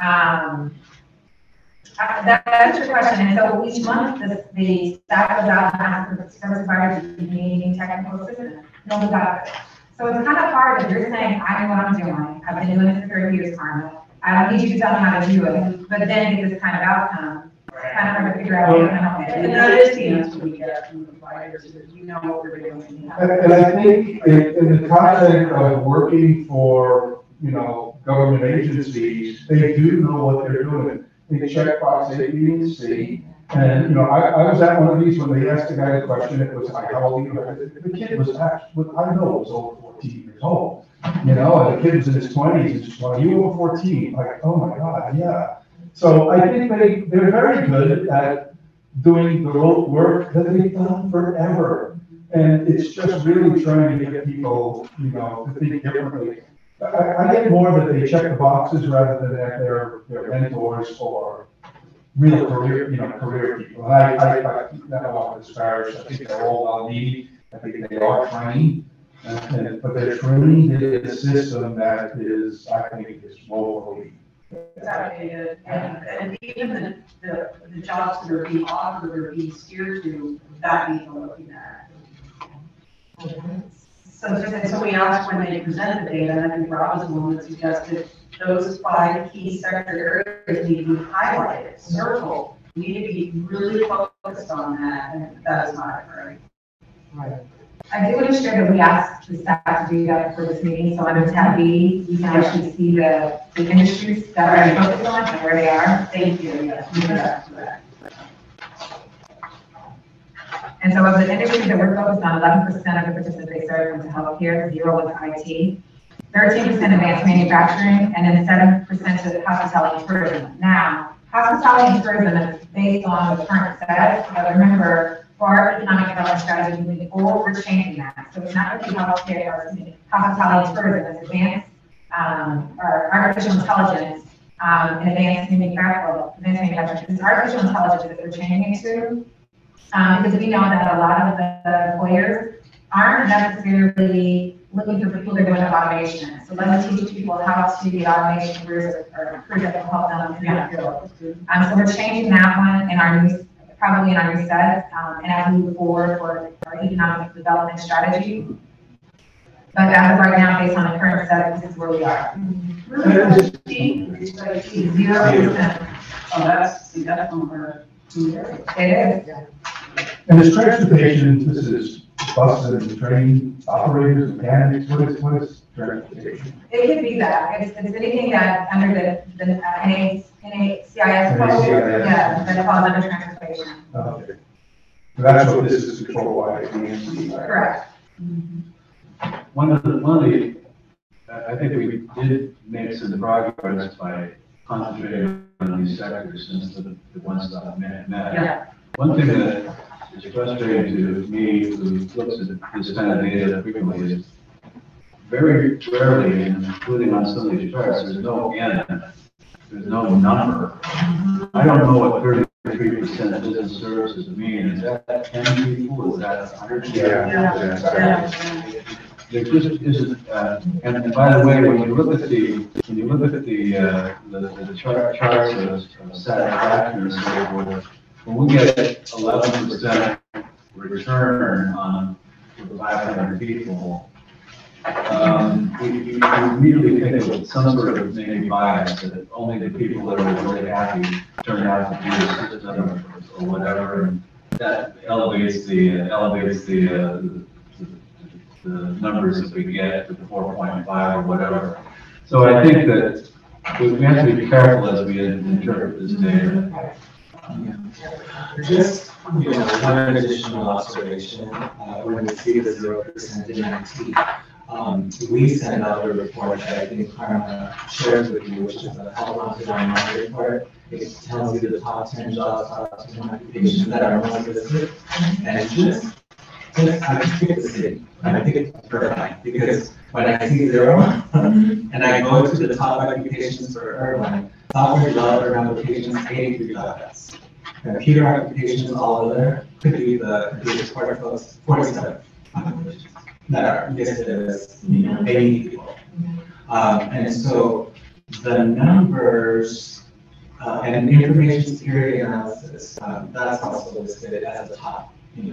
That's your question. And so each month, the staff goes out and asks the service providers to be needing technical assistance. No one got it. So it's kind of hard if you're saying, I know what I'm doing. I've been doing this for 30 years, Carmen. I don't need you to tell me how to do it. But then get this kind of outcome. It's kind of hard to figure out what kind of. And that is the answer we get from the providers, is you know what we're doing. And I think in the context of working for, you know, government agencies, they do know what they're doing. They check box A, B, and C. And, you know, I was at one of these when they asked the guy a question, it was like, how old are you? The kid was actually, I know was over 14 years old, you know, and the kid was in his 20s, and just like, you over 14? Like, oh my God, yeah. So I think they're very good at doing the work that they've done forever. And it's just really trying to get people, you know, to think differently. I get more that they check the boxes rather than that they're mentors or real career, career people. And I don't want to disparage. I think they're all well needed. I think they are trained, but they're trained in a system that is, I think, is woefully. Exactly, and even the jobs that are being offered or being steered to, that needs looking at. So we asked when they present the data, and I think Rob was the one that suggested those 5 key sector areas need to be highlighted, circled. We need to be really focused on that, and that is not occurring. Right. I do want to share that we asked the staff to do that for this meeting. So under tab B, you can actually see the industries that are focused on and where they are. Thank you. Yes, we can do that. And so of the industries that we're focused on, 11% of the participants serve into healthcare, 0 with IT, 13% advanced manufacturing, and then 7% to hospitality and tourism. Now, Hospitality and tourism is based on the current status, but remember, for our economic development strategy moving forward, we're changing that. So it's not going to be healthcare or hospitality and tourism, it's advanced, or artificial intelligence, and advanced manufacturing. It's artificial intelligence that we're changing it to, because we know that a lot of the employers aren't necessarily looking for people that are doing automation. So let's teach people how to be automation careers or careers that will help them in that field. So we're changing that one in our new, probably in our new set, and as we move forward for our economic development strategy. But as of right now, based on the current set, this is where we are. 0%. Oh, that's, see, that's number 2 there. It is. And this transportation, this is buses and train operators, mechanics, what is transportation? It could be that. It's anything that under the NACIS code, yeah, that falls under transportation. Okay. So that's what this is controlled by, DMC. Correct. One of the, I think we did make some progress by concentrating on these sectors since the one-stop met. Yeah. One thing that is frustrating to me who looks at this kind of data frequently is very rarely, including on some of these charts, there's no end, there's no number. I don't know what 33% business services mean. Is that 10 people? Is that 100 people? Yeah. There just isn't, and by the way, when you look at the charts of satisfaction and so forth, when we get 11% return on 500 people, we immediately think of some sort of maybe bias that only the people that are really happy turn out to do the system or whatever, and that elevates the numbers that we get to the 4.5 or whatever. So I think that we have to be careful as we interpret this data. Just, one additional observation, when we see the 0% in IT, we send out a report that I think Karma shares with you, which is a health market report. It tells you the top 10 jobs, top 10 occupations that are most listed, and just I just pick the city, and I think it's perfect, because when I see 0, and I go to the top occupations for airline, software developer applications, 83.s. Computer occupations, all other, could be the biggest part of those 47 occupations that are listed as, 80 people. And so the numbers and information security analysis, that's also listed as the top.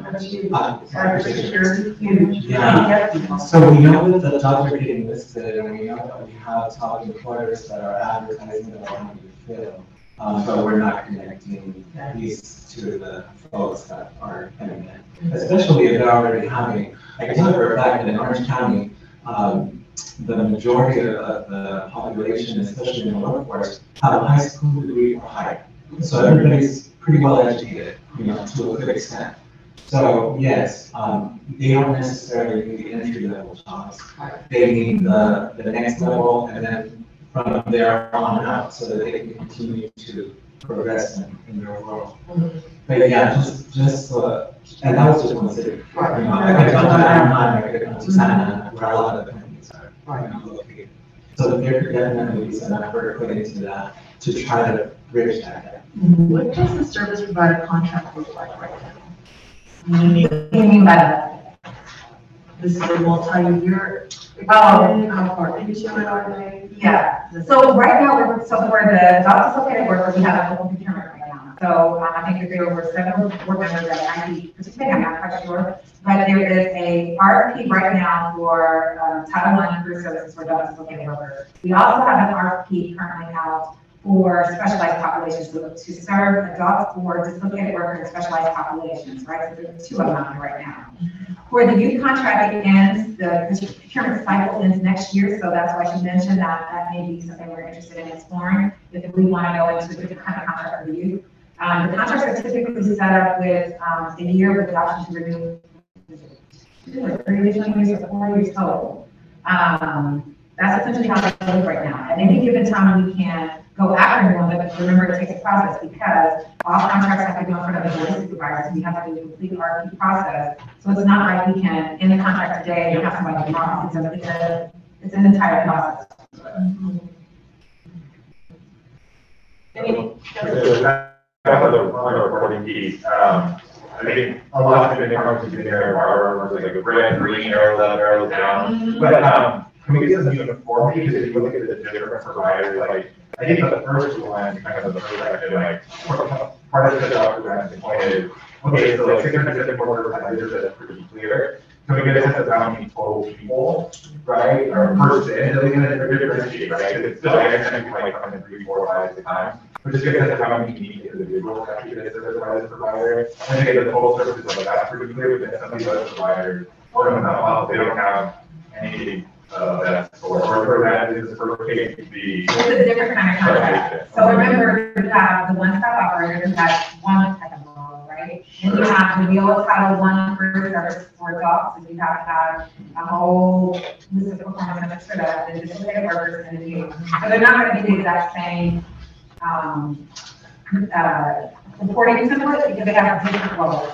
Yeah. So we know that the jobs are getting listed, and we know that we have top employers that are advertising that are wanting to fill. But we're not connecting these to the folks that are coming in, especially if they're already having. I can tell for a fact that in Orange County, the majority of the population, especially in the workforce, have a high school degree or higher. So everybody's pretty well educated, to a good extent. So yes, they don't necessarily need the entry level jobs. They need the next level, and then from there on out, so that they can continue to progress in their world. But yeah, just and that was just one city. I could go to Anaheim, I could go to Santa, where a lot of the companies are located. So there could definitely be some effort put into that to try to bridge that gap. What does the service provider contract look like right now? What do you mean by that? This is a multi-year. How far into it are they? Yeah. So right now, so for the jobs associated workers, we have a full procurement right now. So I think there were several work members that might be participating. I'm not quite sure, but there is a RFP right now for Title I career services for jobs associated workers. We also have an RFP currently out for specialized populations to serve adults for dislocated workers and specialized populations, right? So there's 2 of them out right now. For the youth contract, it ends, the procurement cycle ends next year, so that's why she mentioned that that may be something we're interested in exploring, if we want to go into a different kind of contract for the youth. The contracts are typically set up with a year with the option to renew 3 years, 20 years, or 4 years total. That's essentially how they live right now. At any given time, we can go after anyone, but remember, it takes a process because all contracts have to go in front of the board of supervisors. We have to do a complete RFP process. So it's not like we can end the contract today and have somebody tomorrow. It's an entire process. Kind of the reporting piece, I think a lot of the differences in there are like a red, green arrows up, arrows down. But can we get some uniformity? Because if you look at the different providers, like I think the first one, kind of the first section, like part of the document point is, okay, so like 600 different providers, that's pretty clear. So we get a sense of how many total people, right, or person, and then it's differentiate, right? Because it's still, I understand people like come in 3, 4, 5 at a time. But just get a sense of how many unique individuals actually get certified as a provider. And then get the total services of that's pretty clear, but then some of these other providers, they don't have anything that's or that is the first case to be. It's a different kind of contract. So remember, you have the one-stop operator who has one type of role, right? And you have the VO Title I for service for dogs, and you have to have a whole list of performance for that, and just the workers and the view. So they're not going to be the exact same reporting template because they have different roles.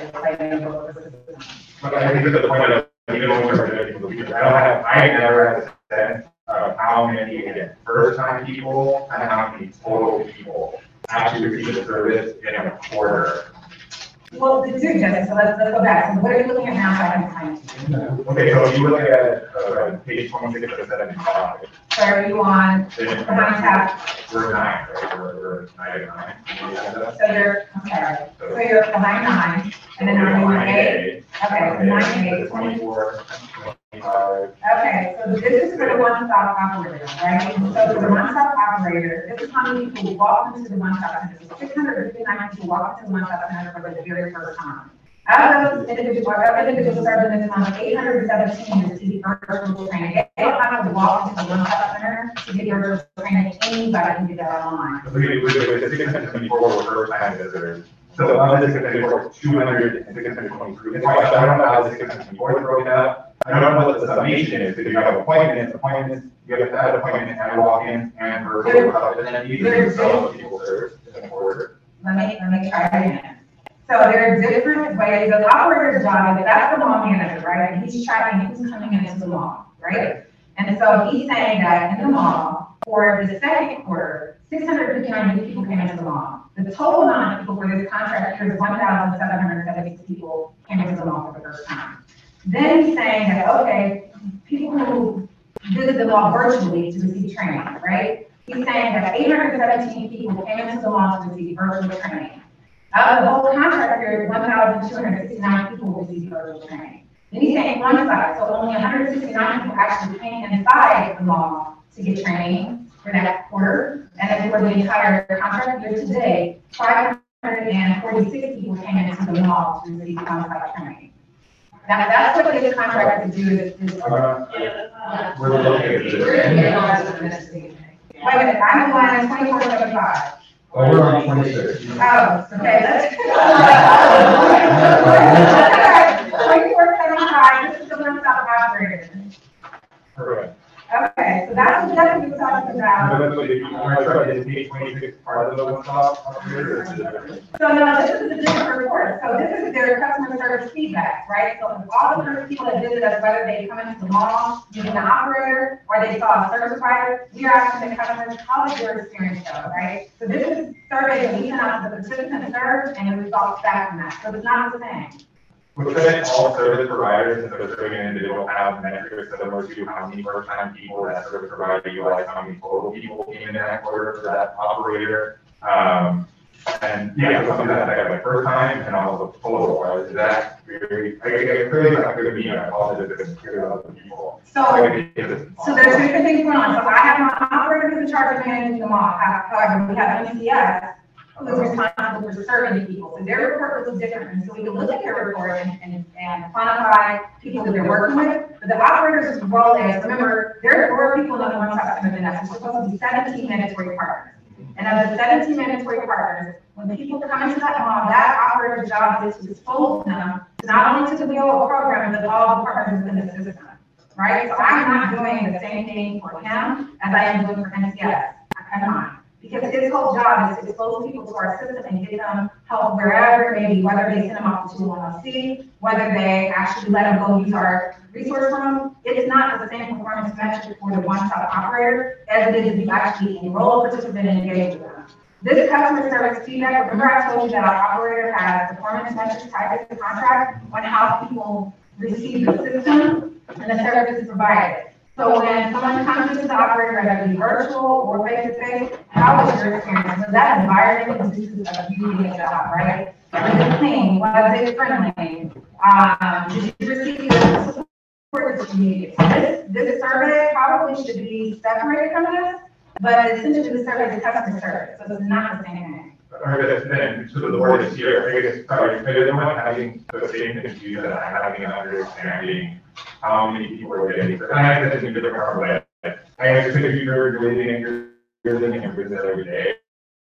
But I think that the point of even when we're projecting the future, I never had a sense of how many, again, first-time people and how many total people actually receive the service in a quarter. Well, the two, Jessica, so let's go back. So what are you looking at now so I can explain to you? Okay, so if you look at page 26 of 75. So are you on behind tab? We're 9, right? We're 9. So you're, I'm sorry. So you're behind 9, and then are you 8? Okay, 9, 8, 24. 25. Okay, so this is for the one-stop operator, right? So for the one-stop operator, this is how many people walk into the one-stop center. So 659 people walk into the one-stop center for the very first time. Out of those individuals started in this month, 817 received virtual training. They don't have to walk into the one-stop center to get virtual training. Anybody can do that online. With the 624 were first-time visitors. So out of the 624, 200 and 623. I don't know how the 624 is broken up. I don't know what the summation is, because you have appointments, you have to add appointments and walk-ins and virtual, and then you can sell people served in order. Let me try again. So there are different ways. The operator's job is that's the mall manager, right? And he's tracking who's coming into the mall, right? And so he's saying that in the mall, for the second quarter, 659 new people came into the mall. The total amount of people for this contract here is 1,776 people came into the mall for the first time. Then he's saying that, okay, people who visit the mall virtually to receive training, right? He's saying that 817 people came into the mall to receive virtual training. Out of the whole contract period, 1,269 people will receive virtual training. Then he's saying one side, so only 169 people actually came inside the mall to get training for that quarter. And then for the entire contract year to date, 546 people came into the mall to receive on-site training. Now, that's what this contract has to do is We're looking at this. wait a minute, I'm on 2475. Oh, we're on 26. Oh, okay, let's. 2475, this is the one-stop operator. Correct. Okay, so that's what we're talking about. Page 26 part of the one-stop operator. So no, this is a different report. So this is their customer service feedback, right? So all the first people that visit us, whether they come into the mall using the operator or they saw a service provider, we are asking the customers, how did your experience go, right? So this is survey that we sent out to the participants served and the results back from that. So it's not the same. Within all service providers, if they're serving an individual, have metrics similar to how many first-time people that service provider utilize, how many total people came in that quarter for that operator. And yeah, so something that I have like first time and also total. Is that very, I clearly not going to be, I apologize if it's clear to other people. So there's different things going on. So I have my operator who's in charge of managing the mall. However, we have MCS who is responsible for serving people. So their report was different. And so we can look at their report and quantify people that they're working with. But the operator's role is, remember, there are people in the one-stop center that are supposed to be 17 mandatory partners. And of the 17 mandatory partners, when the people come into that mall, that operator's job is to expose them to not only to the VO program, but all the partners within the system. right? So I'm not doing the same thing for him as I am doing for NCS. I'm not. Because his whole job is to expose people to our system and get them help wherever it may be, whether they send them off to 211C, whether they actually let them go use our resource room. It's not the same performance metric for the one-stop operator as it is if you actually enroll a participant and engage with them. This customer service feedback, remember I told you that our operator has performance metrics tied to the contract on how people receive the system and the services provided. So when someone comes into the operator, whether it be virtual or face-to-face, how was your experience? Was that environment conducive of you doing a job, right? Was it clean? Was it friendly? Did you receive the support that you needed? So this survey probably should be separated from this, but essentially the survey is customer service, so it's not the same thing. And so the board is here, I guess, sorry, maybe they're not having the same confusion that I'm having in understanding how many people are getting, and I have this in a different way. I understand if you're living and visit every day.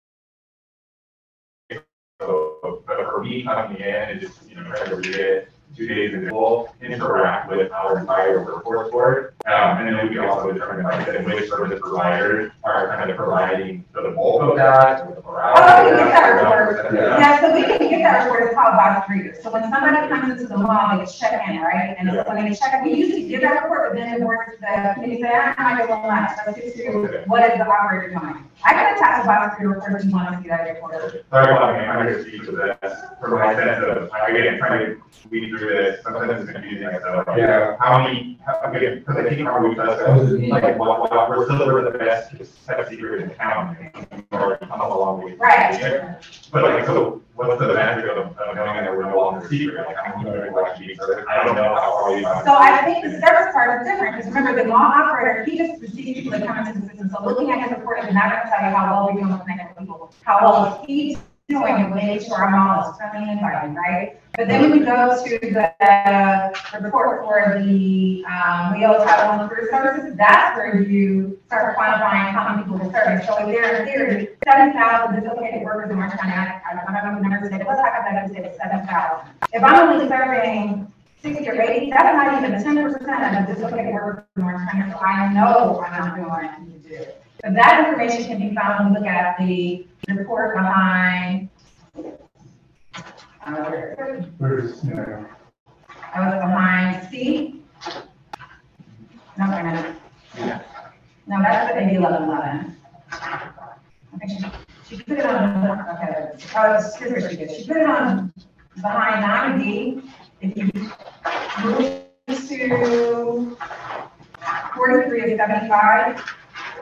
So, but for me coming in and just, trying to read it 2 days in full, interact with our entire workforce board. And then we can also determine which service providers are kind of providing the bulk of that. Oh, we get that report. Yeah, so we can get that report. It's called box readers. So when somebody comes into the mall, they check in, right? And so when they check, we usually give that report, but then the committee say, I might go online. So it's to what is the operator doing? I can attach a box reader report if you want to see that report. Sorry, I'm going to speak to this from my sense of, again, trying to weed through this. Sometimes it's confusing. So, how many, again, because I think probably does like what we're still the best kept secret in town or come along with. Right. But like, so what's the magic of knowing that we're no longer secret? Like, how many people actually serve? I don't know how far we are. So I think the service part is different, because remember, the mall operator, he just receives people that come into the system. So looking at his report is not going to tell you how well we're doing with connecting people. How well he's doing with making sure our mall is friendly and inviting, right? But then when we go to the report for the Leo Title I career services, that's where you start quantifying how many people we're serving. So if there in theory 7,000 dislocated workers in Orange County, I don't know the numbers today, but let's hypothetically say it's 7,000. If I'm only serving 60 or 80, that's not even 10% of the dislocated workers in Orange County. So I know I'm not doing what I need to do. So that information can be found when we look at the report behind. Where's, I was behind C. No, wait a minute. No, that's the AB 1111. Okay, she put it on, okay, here's where she did. She put it on behind 9D. If you move to 43 of 75.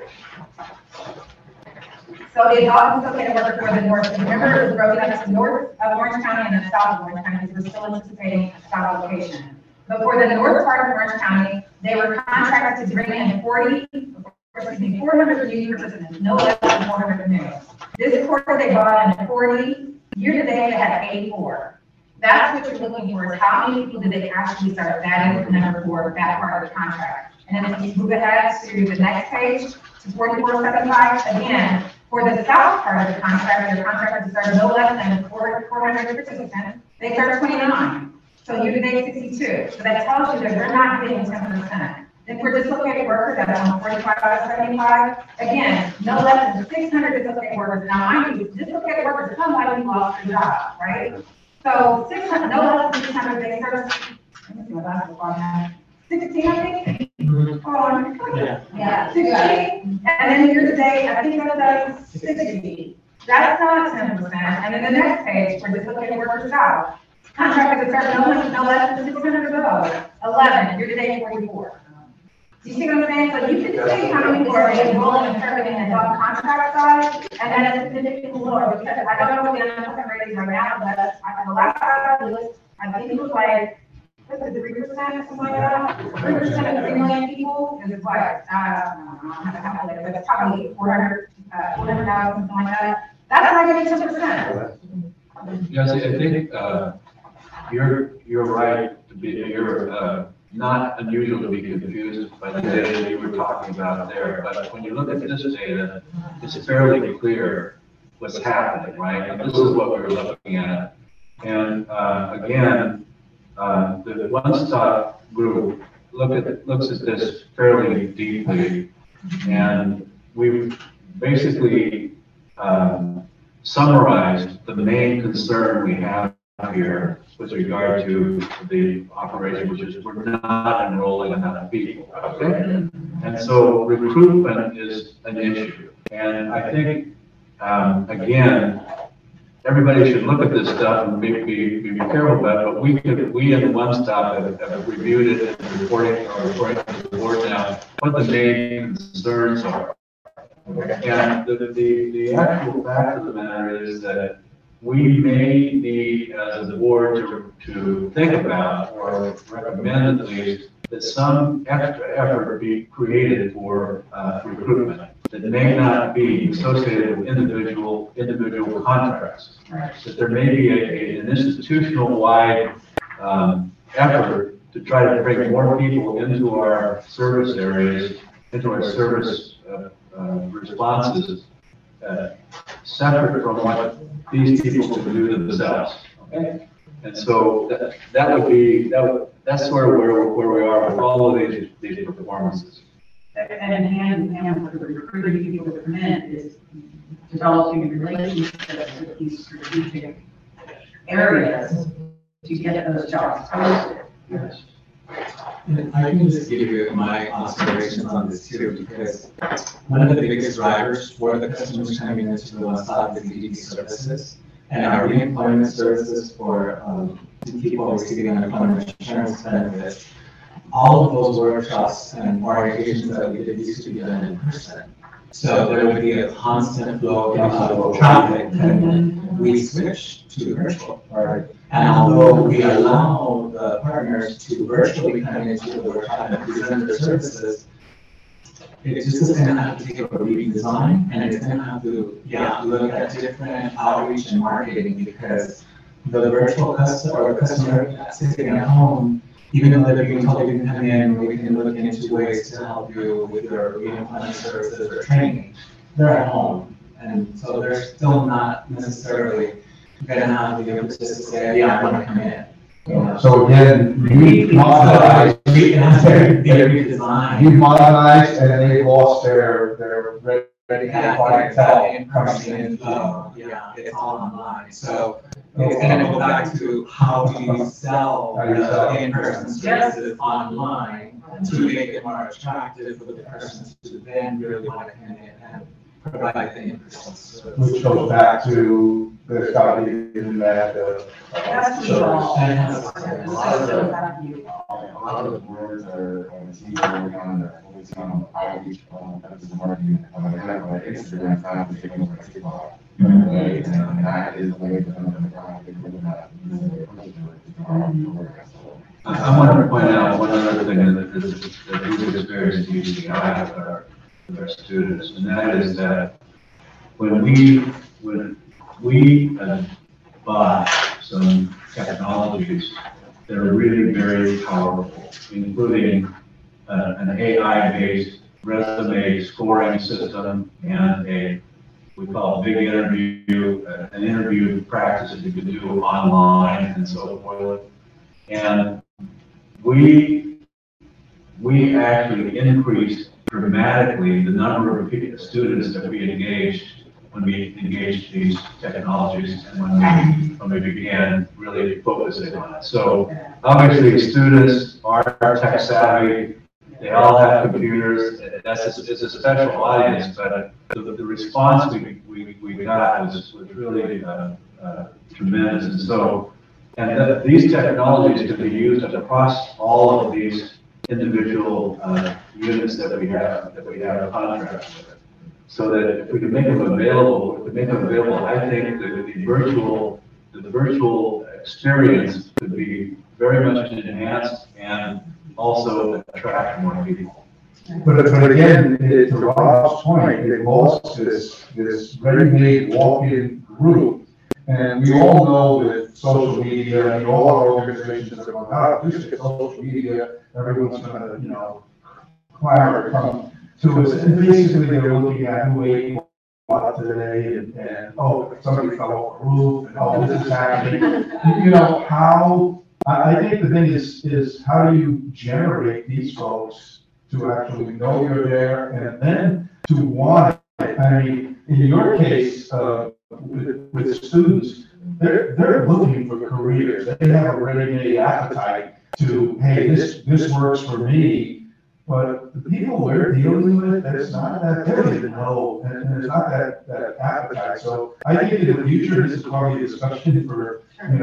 So the adult dislocated worker for the north, remember it was broken up to north of Orange County and the south of Orange County, because we're still anticipating a south location. But for the north part of Orange County, they were contracted to bring in 400 new participants, no less than 400 new. This quarter they brought in 40, year to date they had 84. That's what you're looking for, is how many people did they actually start? That is the number for that part of the contract. And then if you move ahead to the next page, to 4475, again, for the south part of the contract, their contract has started no less than 400 participants. They start 29. So year to date 62. So that tells you that we're not getting 10%. Then for dislocated workers, that's on 4575. Again, no less than 600 dislocated workers. Now, mind you, dislocated workers, somebody lost their job, right? So 600, no less than 600, they start. Let me see my glasses on now. 16, I think. Yeah, 16. And then year to date, I think that's 60. That's not 10%. And then the next page, for dislocated workers out. Contracted to start no less than 600 above. 11, year to date 44. Do you see what I'm saying? So you can see how many people are enrolling and serving in the adult contract side, and then it's significantly lower, because I don't know what the unemployment rate is right now, but the last time I looked, I think it was like, what's it, 3%, something like that? 3% of 3 million people is what, I don't know how to calculate it, but it's probably 400,000, something like that. That's not even 10%. Yes, I think you're right to be, you're not unusual to be confused by the data you were talking about there. But when you look at this data, it's fairly clear what's happening, right? And this is what we're looking at. And again, the one-stop group looks at this fairly deeply, and we've basically summarized the main concern we have here with regard to the operation, which is we're not enrolling enough people. Okay? And so recruitment is an issue. And I think, again, everybody should look at this stuff and be careful about it, but we in One Stop have reviewed it and reporting to the board now what the main concerns are. And the actual fact of the matter is that we may need, as a board, to think about or recommend at least that some extra effort be created for recruitment that may not be associated with individual contracts. That there may be an institutional-wide effort to try to bring more people into our service areas, into our service responses, separate from what these people can do themselves. Okay? And so that's sort of where we are with all of these performances. And hand in hand with the recruiting people that come in is developing relationships with these strategic areas to get those jobs posted. Yes. And I can just give you my observations on this too, because one of the biggest drivers for the customers coming into the One Stop is DDP services and our reemployment services for people receiving unemployment insurance benefits. All of those workshops and orientations that we did used to be done in person. So there would be a constant flow of traffic, and we switched to virtual. And although we allow the partners to virtually come into the workshop and present their services, it's just going to have to take a redesign, and it's going to have to look at different outreach and marketing, because the virtual customer or customer sitting at home, even though they're being told you can come in, we can look into ways to help you with your reemployment services or training, they're at home. And so they're still not necessarily going to have the impetus to say, yeah, I want to come in. So again, we modernized, you modernized, and they lost their ready clientele coming in. Yeah, it's all online. So it's going to go back to how do you sell the in-person services online to make it more attractive for the person to then really want to come in and provide the in-person service. Which goes back to the study in that. A lot of the boards are focusing on outreach, marketing, Instagram, time to take over TikTok. And that is the way for them to I want to point out one other thing that we've experienced using with our students, and that is that when we buy some technologies that are really very powerful, including an AI-based resume scoring system and we call Big Interview, an interview practice that you can do online and so forth. And we actually increased dramatically the number of students that we engaged when we engaged these technologies and when we began really focusing on it. So obviously students are tech savvy, they all have computers, it's a special audience, but the response we got was really tremendous. And so, these technologies can be used across all of these individual units that we have contracts with. So that if we can make them available, I think that the virtual experience could be very much enhanced and also attract more people. But again, to Rob's point, they lost this ready-made walk-in group. And we all know that social media and all our organizations are going, how to do social media, everyone's going to, clamor to come to us. And basically they're looking at who ate what today and oh, somebody fell off the roof, and oh, this is happening. How I think the thing is how do you generate these folks to actually know you're there and then to want it? I mean, in your case, with students, they're looking for careers. They have a ready-made appetite to, hey, this works for me. But the people we're dealing with, that's not that, they don't even know, and there's not that appetite. So I think in the future, this is probably a discussion for,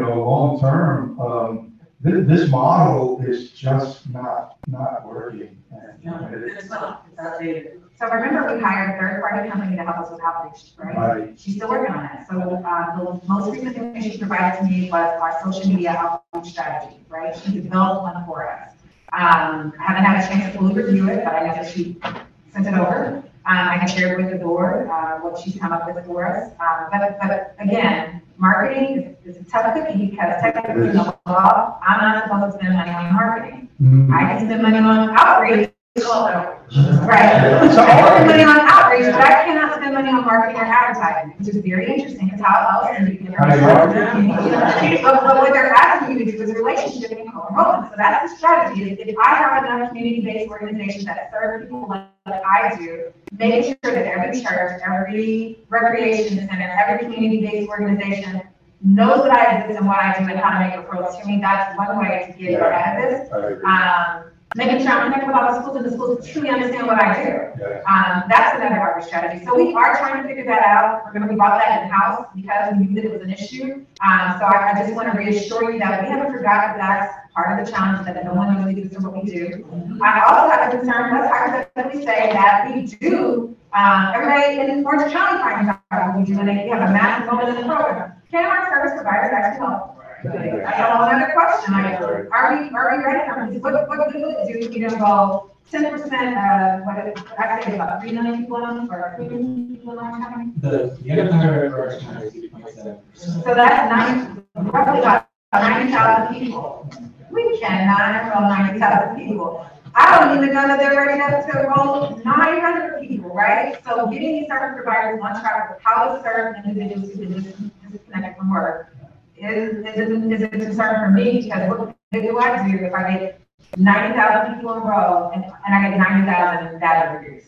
long-term. This model is just not working. It's not, it's outdated. So remember, we hired a third-party company to help us with outreach, right? Right. She's still working on it. So the most recent thing she provided to me was our social media outreach strategy, right? She developed one for us. I haven't had a chance to fully review it, but I know that she sent it over. I can share it with the board, what she's come up with for us. But again, marketing is a tough cookie because technically in the law, I'm not supposed to spend money on marketing. I can spend money on outreach. Right. So I spend money on outreach, but I cannot spend money on marketing or advertising, which is very interesting because how else can you get but what they're asking you to do is relationship and co-enrollment. So that's the strategy. If I have enough community-based organizations that serve people like I do, making sure that every church, every recreation center, every community-based organization knows that I exist and what I do and how to make a pro. To me, that's one way to get ahead of this. Making sure I'm connected with all the schools and the schools truly understand what I do. That's another outreach strategy. So we are trying to figure that out. We're going to be brought that in-house because we knew that it was an issue. So I just want to reassure you that we haven't forgotten that that's part of the challenge, that no one knows this is what we do. I also have a concern, let's hypothetically say that we do, everybody in Orange County finds out what we do, and they have a massive moment in the program. Can our service providers actually help? I have another question. Are we ready for this? What good do we involve 10% of what I say about 3 million people in or 3 million people in Orange County? The entire Orange County is 3.7%. So that's roughly about 90,000 people. We cannot enroll 90,000 people. I don't even know that they're ready to enroll 900 people, right? So getting these service providers on track with how to serve individuals who've been disconnected from work is a concern for me, because what do I do if I get 90,000 people enrolled and I get 90,000 data reviews?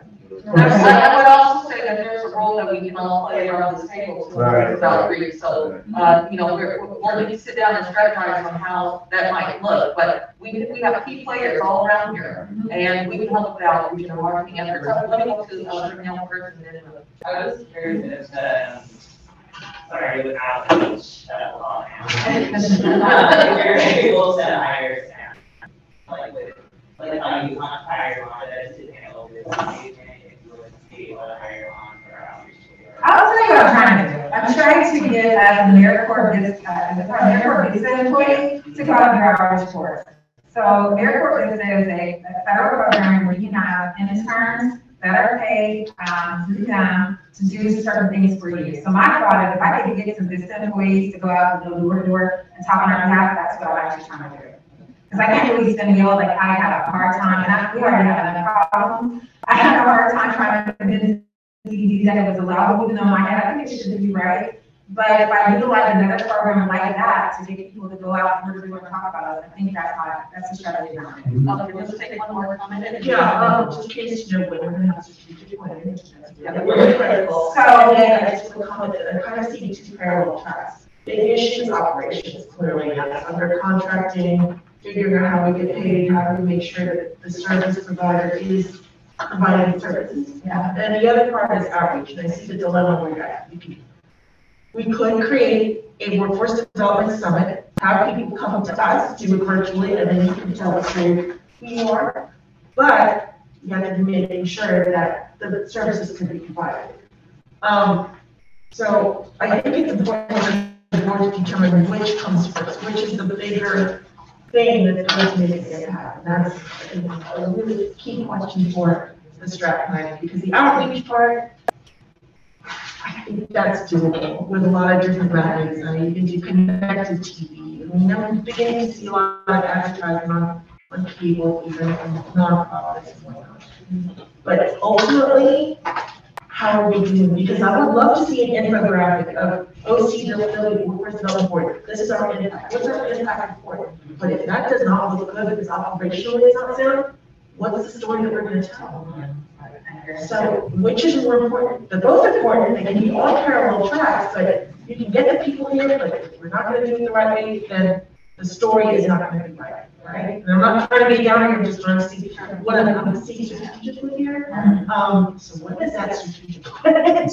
I would also say that there's a role that we can all play around this table to outreach. So, we're going to sit down and strategize on how that might look, but we have key players all around here, and we can help with outreach and marketing efforts. Let me go to Danielle first, and then I was curious as sorry, with outreach, you're able to hire staff. Like how you hire on that to handle this engagement, if you would be able to hire on for outreach. I'll tell you what I'm trying to do. I'm trying to get an AmeriCorps Visa employee to go out and do our outreach for us. So AmeriCorps Visa is a federal program where you have interns that are paid through them to do certain things for you. So my thought is if I could get some Vista employees to go out and go door to door and talk on our behalf, that's what I'm actually trying to do. Because I can't really spend like I have a hard time, and we already have enough problems. I have a hard time trying to convince CDC that it was allowed, even though in my head I think it should be right. But if I utilize another program like that to get people to go out and really talk about it, I think that's a strategy. Let's take one more comment. Yeah, just in case you know when we're going to have strategic planning. Really critical. So then I just want to comment that I kind of see two parallel tracks. Big issues, operations, clearly, that's under contracting, figuring out how we get paid, how do we make sure that the service provider is providing services. Yeah. And the other part is outreach, and I see the dilemma we're at. We could create a workforce development summit, have people come to us, do it virtually, and then you can tell us who you are. But you have to be making sure that the services can be provided. So I think it's important for the board to determine which comes first, which is the bigger thing that's going to make it happen. That's a really key question for the strat plan, because the outreach part, I think that's doable with a lot of different methods. I mean, you can do connected TV. I mean, I'm beginning to see a lot of advertising on cable, even from nonprofits and whatnot. But ultimately, how are we doing? Because I would love to see an infographic of OCW, Workforce Development Board, this is our impact, what's our impact report? But if that does not look good, because operationally it's not sound, what's the story that we're gonna tell? So, which is more important? They're both important, they can be all parallel tracks, but you can get the people here, but if we're not gonna do it the right way, then the story is not gonna be right, right? And I'm not trying to be down here, I'm just trying to see what I'm seeing strategically here. So what is that strategic plan?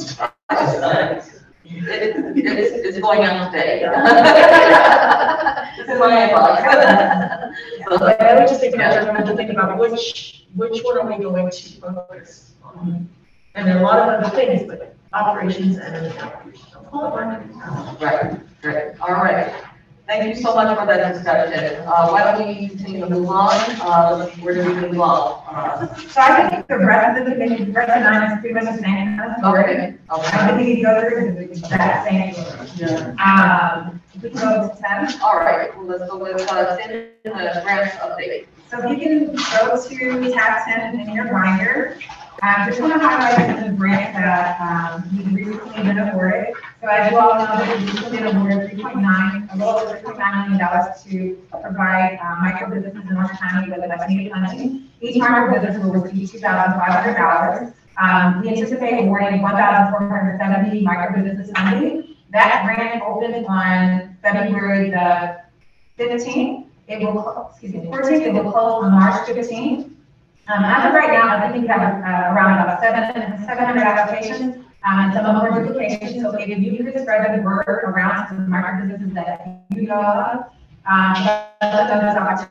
It's going on today. This is my advice. So I would just think about which one are we going to focus on? And there are a lot of other things, but operations and outreach. Right, right, all right. Thank you so much for that discussion. Why don't we continue to move on? Where do we move on? So I think the rest of the committee, the rest of nine is pretty much the same. Okay. I don't think you go through the exact same. We can go to 10. All right, well, let's go with, Cindy, the grants update. So if you can go to tab 10 in your binder. Just want to highlight some grants that we've recently been awarded. So as you all know, we've recently been awarded a little over $3.9 million to provide micro businesses in Orange County with estimated funding. Each micro business will receive $2,500. We anticipate awarding 1,470 micro businesses funding. That grant opened on February the 15th. It will, 14th. It will close on March 15th. As of right now, I think we have around about 700 applications, and some of them are duplications. So if you could spread the word around to the micro businesses that you know of, let those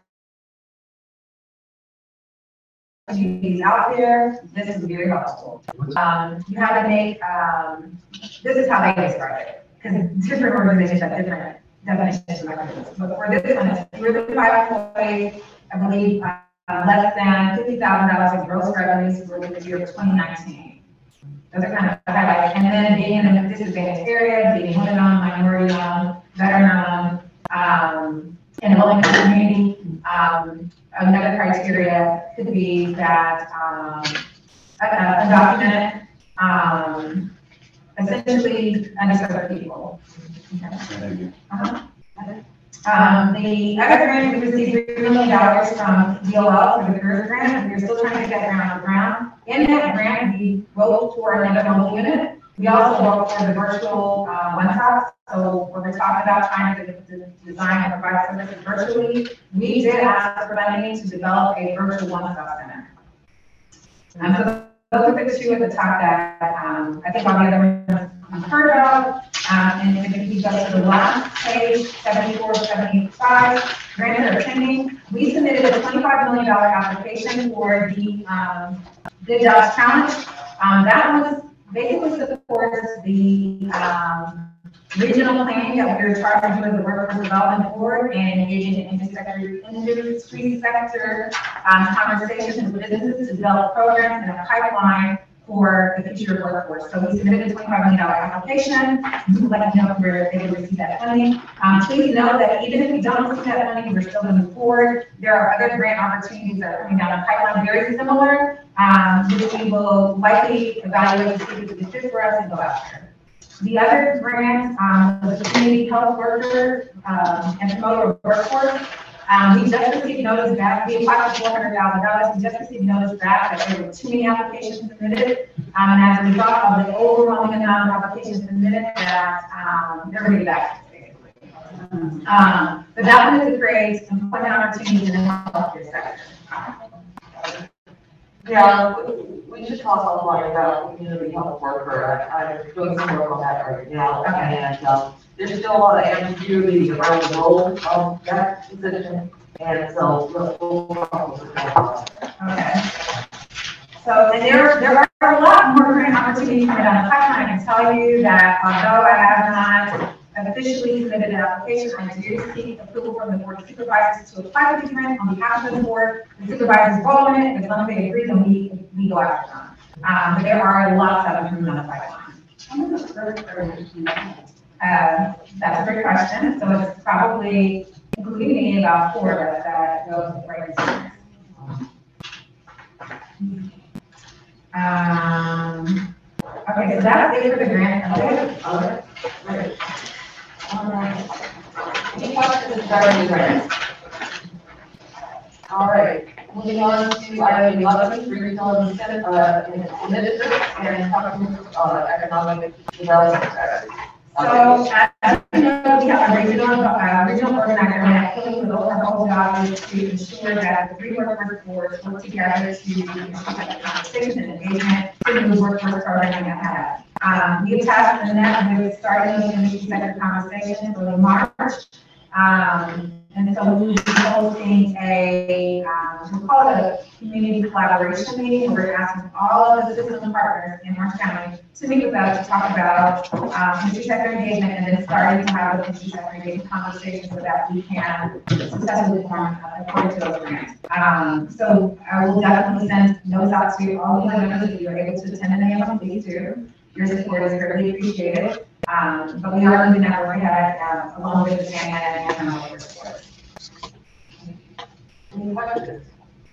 opportunities out there, this is very helpful. You have to make, this is how they describe it, because different organizations have different definitions of micro business. But for this one, it's 3 to 5 employees, I believe. Less than $50,000 in gross revenues for the year of 2019. Those are kind of the highlights. And then being in a disadvantaged area, being women-owned, minority-owned, veteran-owned, in a low-income community. Another criteria could be that undocumented, essentially underserved people. Okay. Thank you. The other grant, we received $3 million from DOL for the career grant. We're still trying to get that grant on the ground. In that grant, we wrote for another mobile unit. We also wrote for the virtual one-stop. So we're talking about trying to design and provide services virtually. We did ask for funding to develop a virtual one-stop center. So those are the two at the top that I think all the other ones you've heard about. And if you go to the last page, 74, 75, granted or pending, we submitted a $25 million application for the Good Jobs Challenge. That was basically supports the regional planning that we were charged with the Workforce Development Board and engaging in industry sector conversations with businesses to develop programs and a pipeline for the future workforce. So we submitted a $25 million application. We would like to know if we're able to receive that funding. Please note that even if we don't receive that funding, we're still moving forward. There are other grant opportunities that are coming down the pipeline very similar, which we will likely evaluate to see if it's a fit for us and go after. The other grant was the community health worker and promoter workforce. We just received notice back, we applied for $400,000. We just received notice back that there were too many applications submitted. And as a result of the overwhelming amount of applications submitted, that they're ready back. But that one is to create employment opportunities in the healthcare sector. Yeah, we should talk a lot about community health worker. I'm doing some work on that right now. And there's still a lot of ambiguity around the role of that position. And so we'll talk about that. Okay. So, and there are a lot more grant opportunities coming down the pipeline. I can tell you that although I have not officially submitted an application, I do seek approval from the board of supervisors to apply for the grant on behalf of the board. The supervisors vote on it, as long as they agree, then we go after them. But there are lots of them coming down the pipeline. That's a great question. So it's probably including about 4 of us that go right now. Okay, so that's it for the grant. Any questions regarding the grant? All right, moving on to item 11, regional incentive, initiatives and talking, economic development strategy. So, as you know, we have a regional organizer that with our whole job is to ensure that the three workforce boards work together to have conversation and engagement to move workforce programming ahead. We attached the net with starting in these sector conversations early March. And so we'll be hosting we call it a community collaboration meeting. We're asking all of the system partners in Orange County to meet with us to talk about community sector engagement and then starting to have the community sector engagement conversations so that we can successfully form according to those grants. So I will definitely send notes out to all of the members if you're able to attend any of them, please do. Your support is greatly appreciated. But we are moving that work ahead along with the Santa and economic report. Any questions?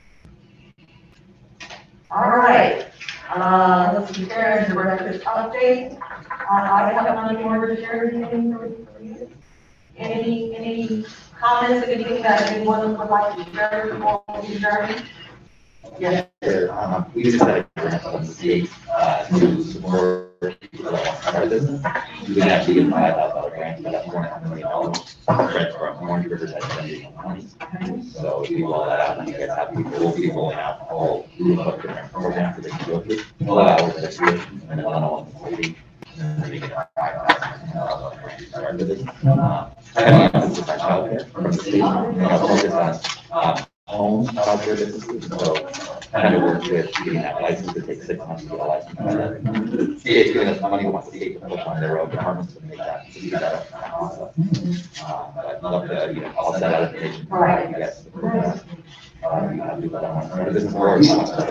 All right. Let's see, Karen's director's update. I have nothing more to share anything for you. Any comments, anything that anyone would like to share before we adjourn? Yes. We just had a grant from the state to support people that want to start a business. We would actually get $5,000 grant, but that's $4.5 million grant from Orange River has been money. So we roll that out, and you guys have people will be rolling out a whole group of different programs that they can go through. Roll out with the tuition and another one maybe. And then we get $5,000 to start the business. I think it's like childcare from the state, focus on home childcare businesses. So kind of work with getting that license to take 6 months to get a license. The state's giving us money, we want the state to push on their own departments to make that, to do that process. But I'd love to, I'll send out information for you guys. You have to do that on the business board.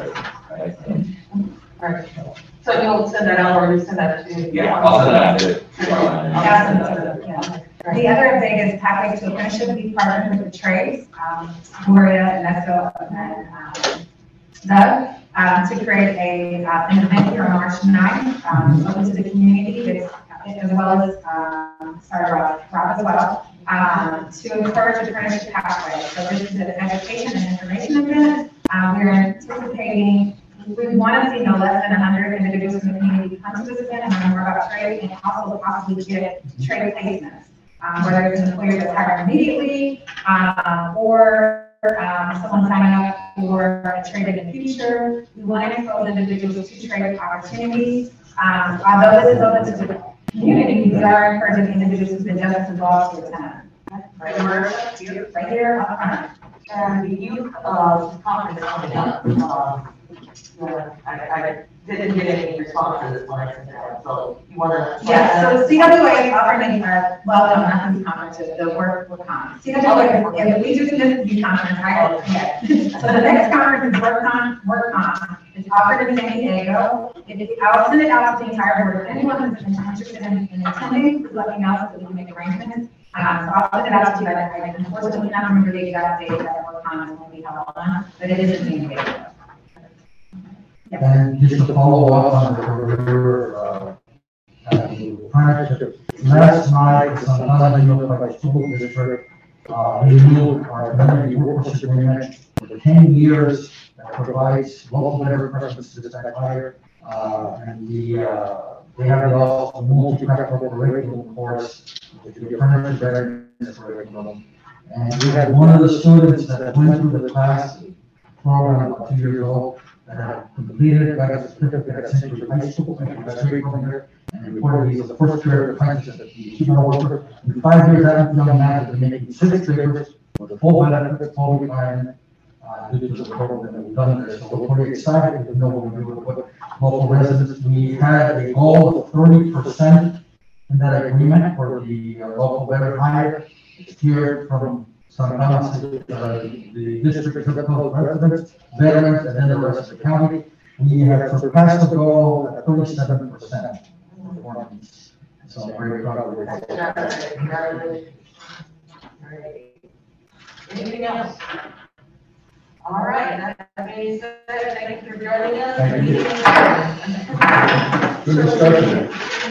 Right. So you'll send that out or you send that to? Yeah, I'll send that out. The other thing is Pathways to Apprenticeship. We partnered with the trades, Gloria and Nesto and Doug, to create an event here on March 9th, open to the community, as well as Rob as well, to encourage apprenticeship pathways. So this is an education and information event. We're anticipating, we want to see no less than 100 individuals in the community come to this event and learn more about trade and also possibly get trade placements. Whether it's an employer that's hiring immediately, or someone signing up for a trade in the future. We want to expose individuals to trade opportunities. Although this is open to the community, we are encouraging individuals who've been just involved to attend. Right here up front. And the youth conference coming up. I didn't get any responses when I sent that, so you want to? Yeah, so CWA is offering not the conference, the WorkCon. CWA, if we just missed the conference, I don't forget. So the next conference is WorkCon. It's offered in San Diego. I'll send it out to the entire board. If anyone is interested in attending, please let me know so that we can make arrangements. So I'll send it out to you. I unfortunately cannot remember the exact date that WorkCon is going to be held on, but it is in San Diego. And just to follow up on the career apprenticeship, last night, Santana Unified School District renewed our community workforce agreement for 10 years that provides local labor preferences that hire. And they have also multi-practical curriculum course with the apprentice readiness curriculum. And we had one of the students that went through the class program about 2 years old that have completed, got a certificate at Century High School, and graduated from there, and reported he was the first career apprentice at the achievement worker. In 5 years, that young man has been making 6 figures with a full benefit, full retirement, due to the program that we've done there. So we're pretty excited to know what we're doing with local residents. We had a goal of 30% in that agreement for the local labor hire. It's here from Santana, the district of residents, veterans, and then the rest of the county. We have surpassed the goal at 37%. So I'm very proud of it. Anything else? All right, that being said, thank you for joining us. Thank you. Good discussion.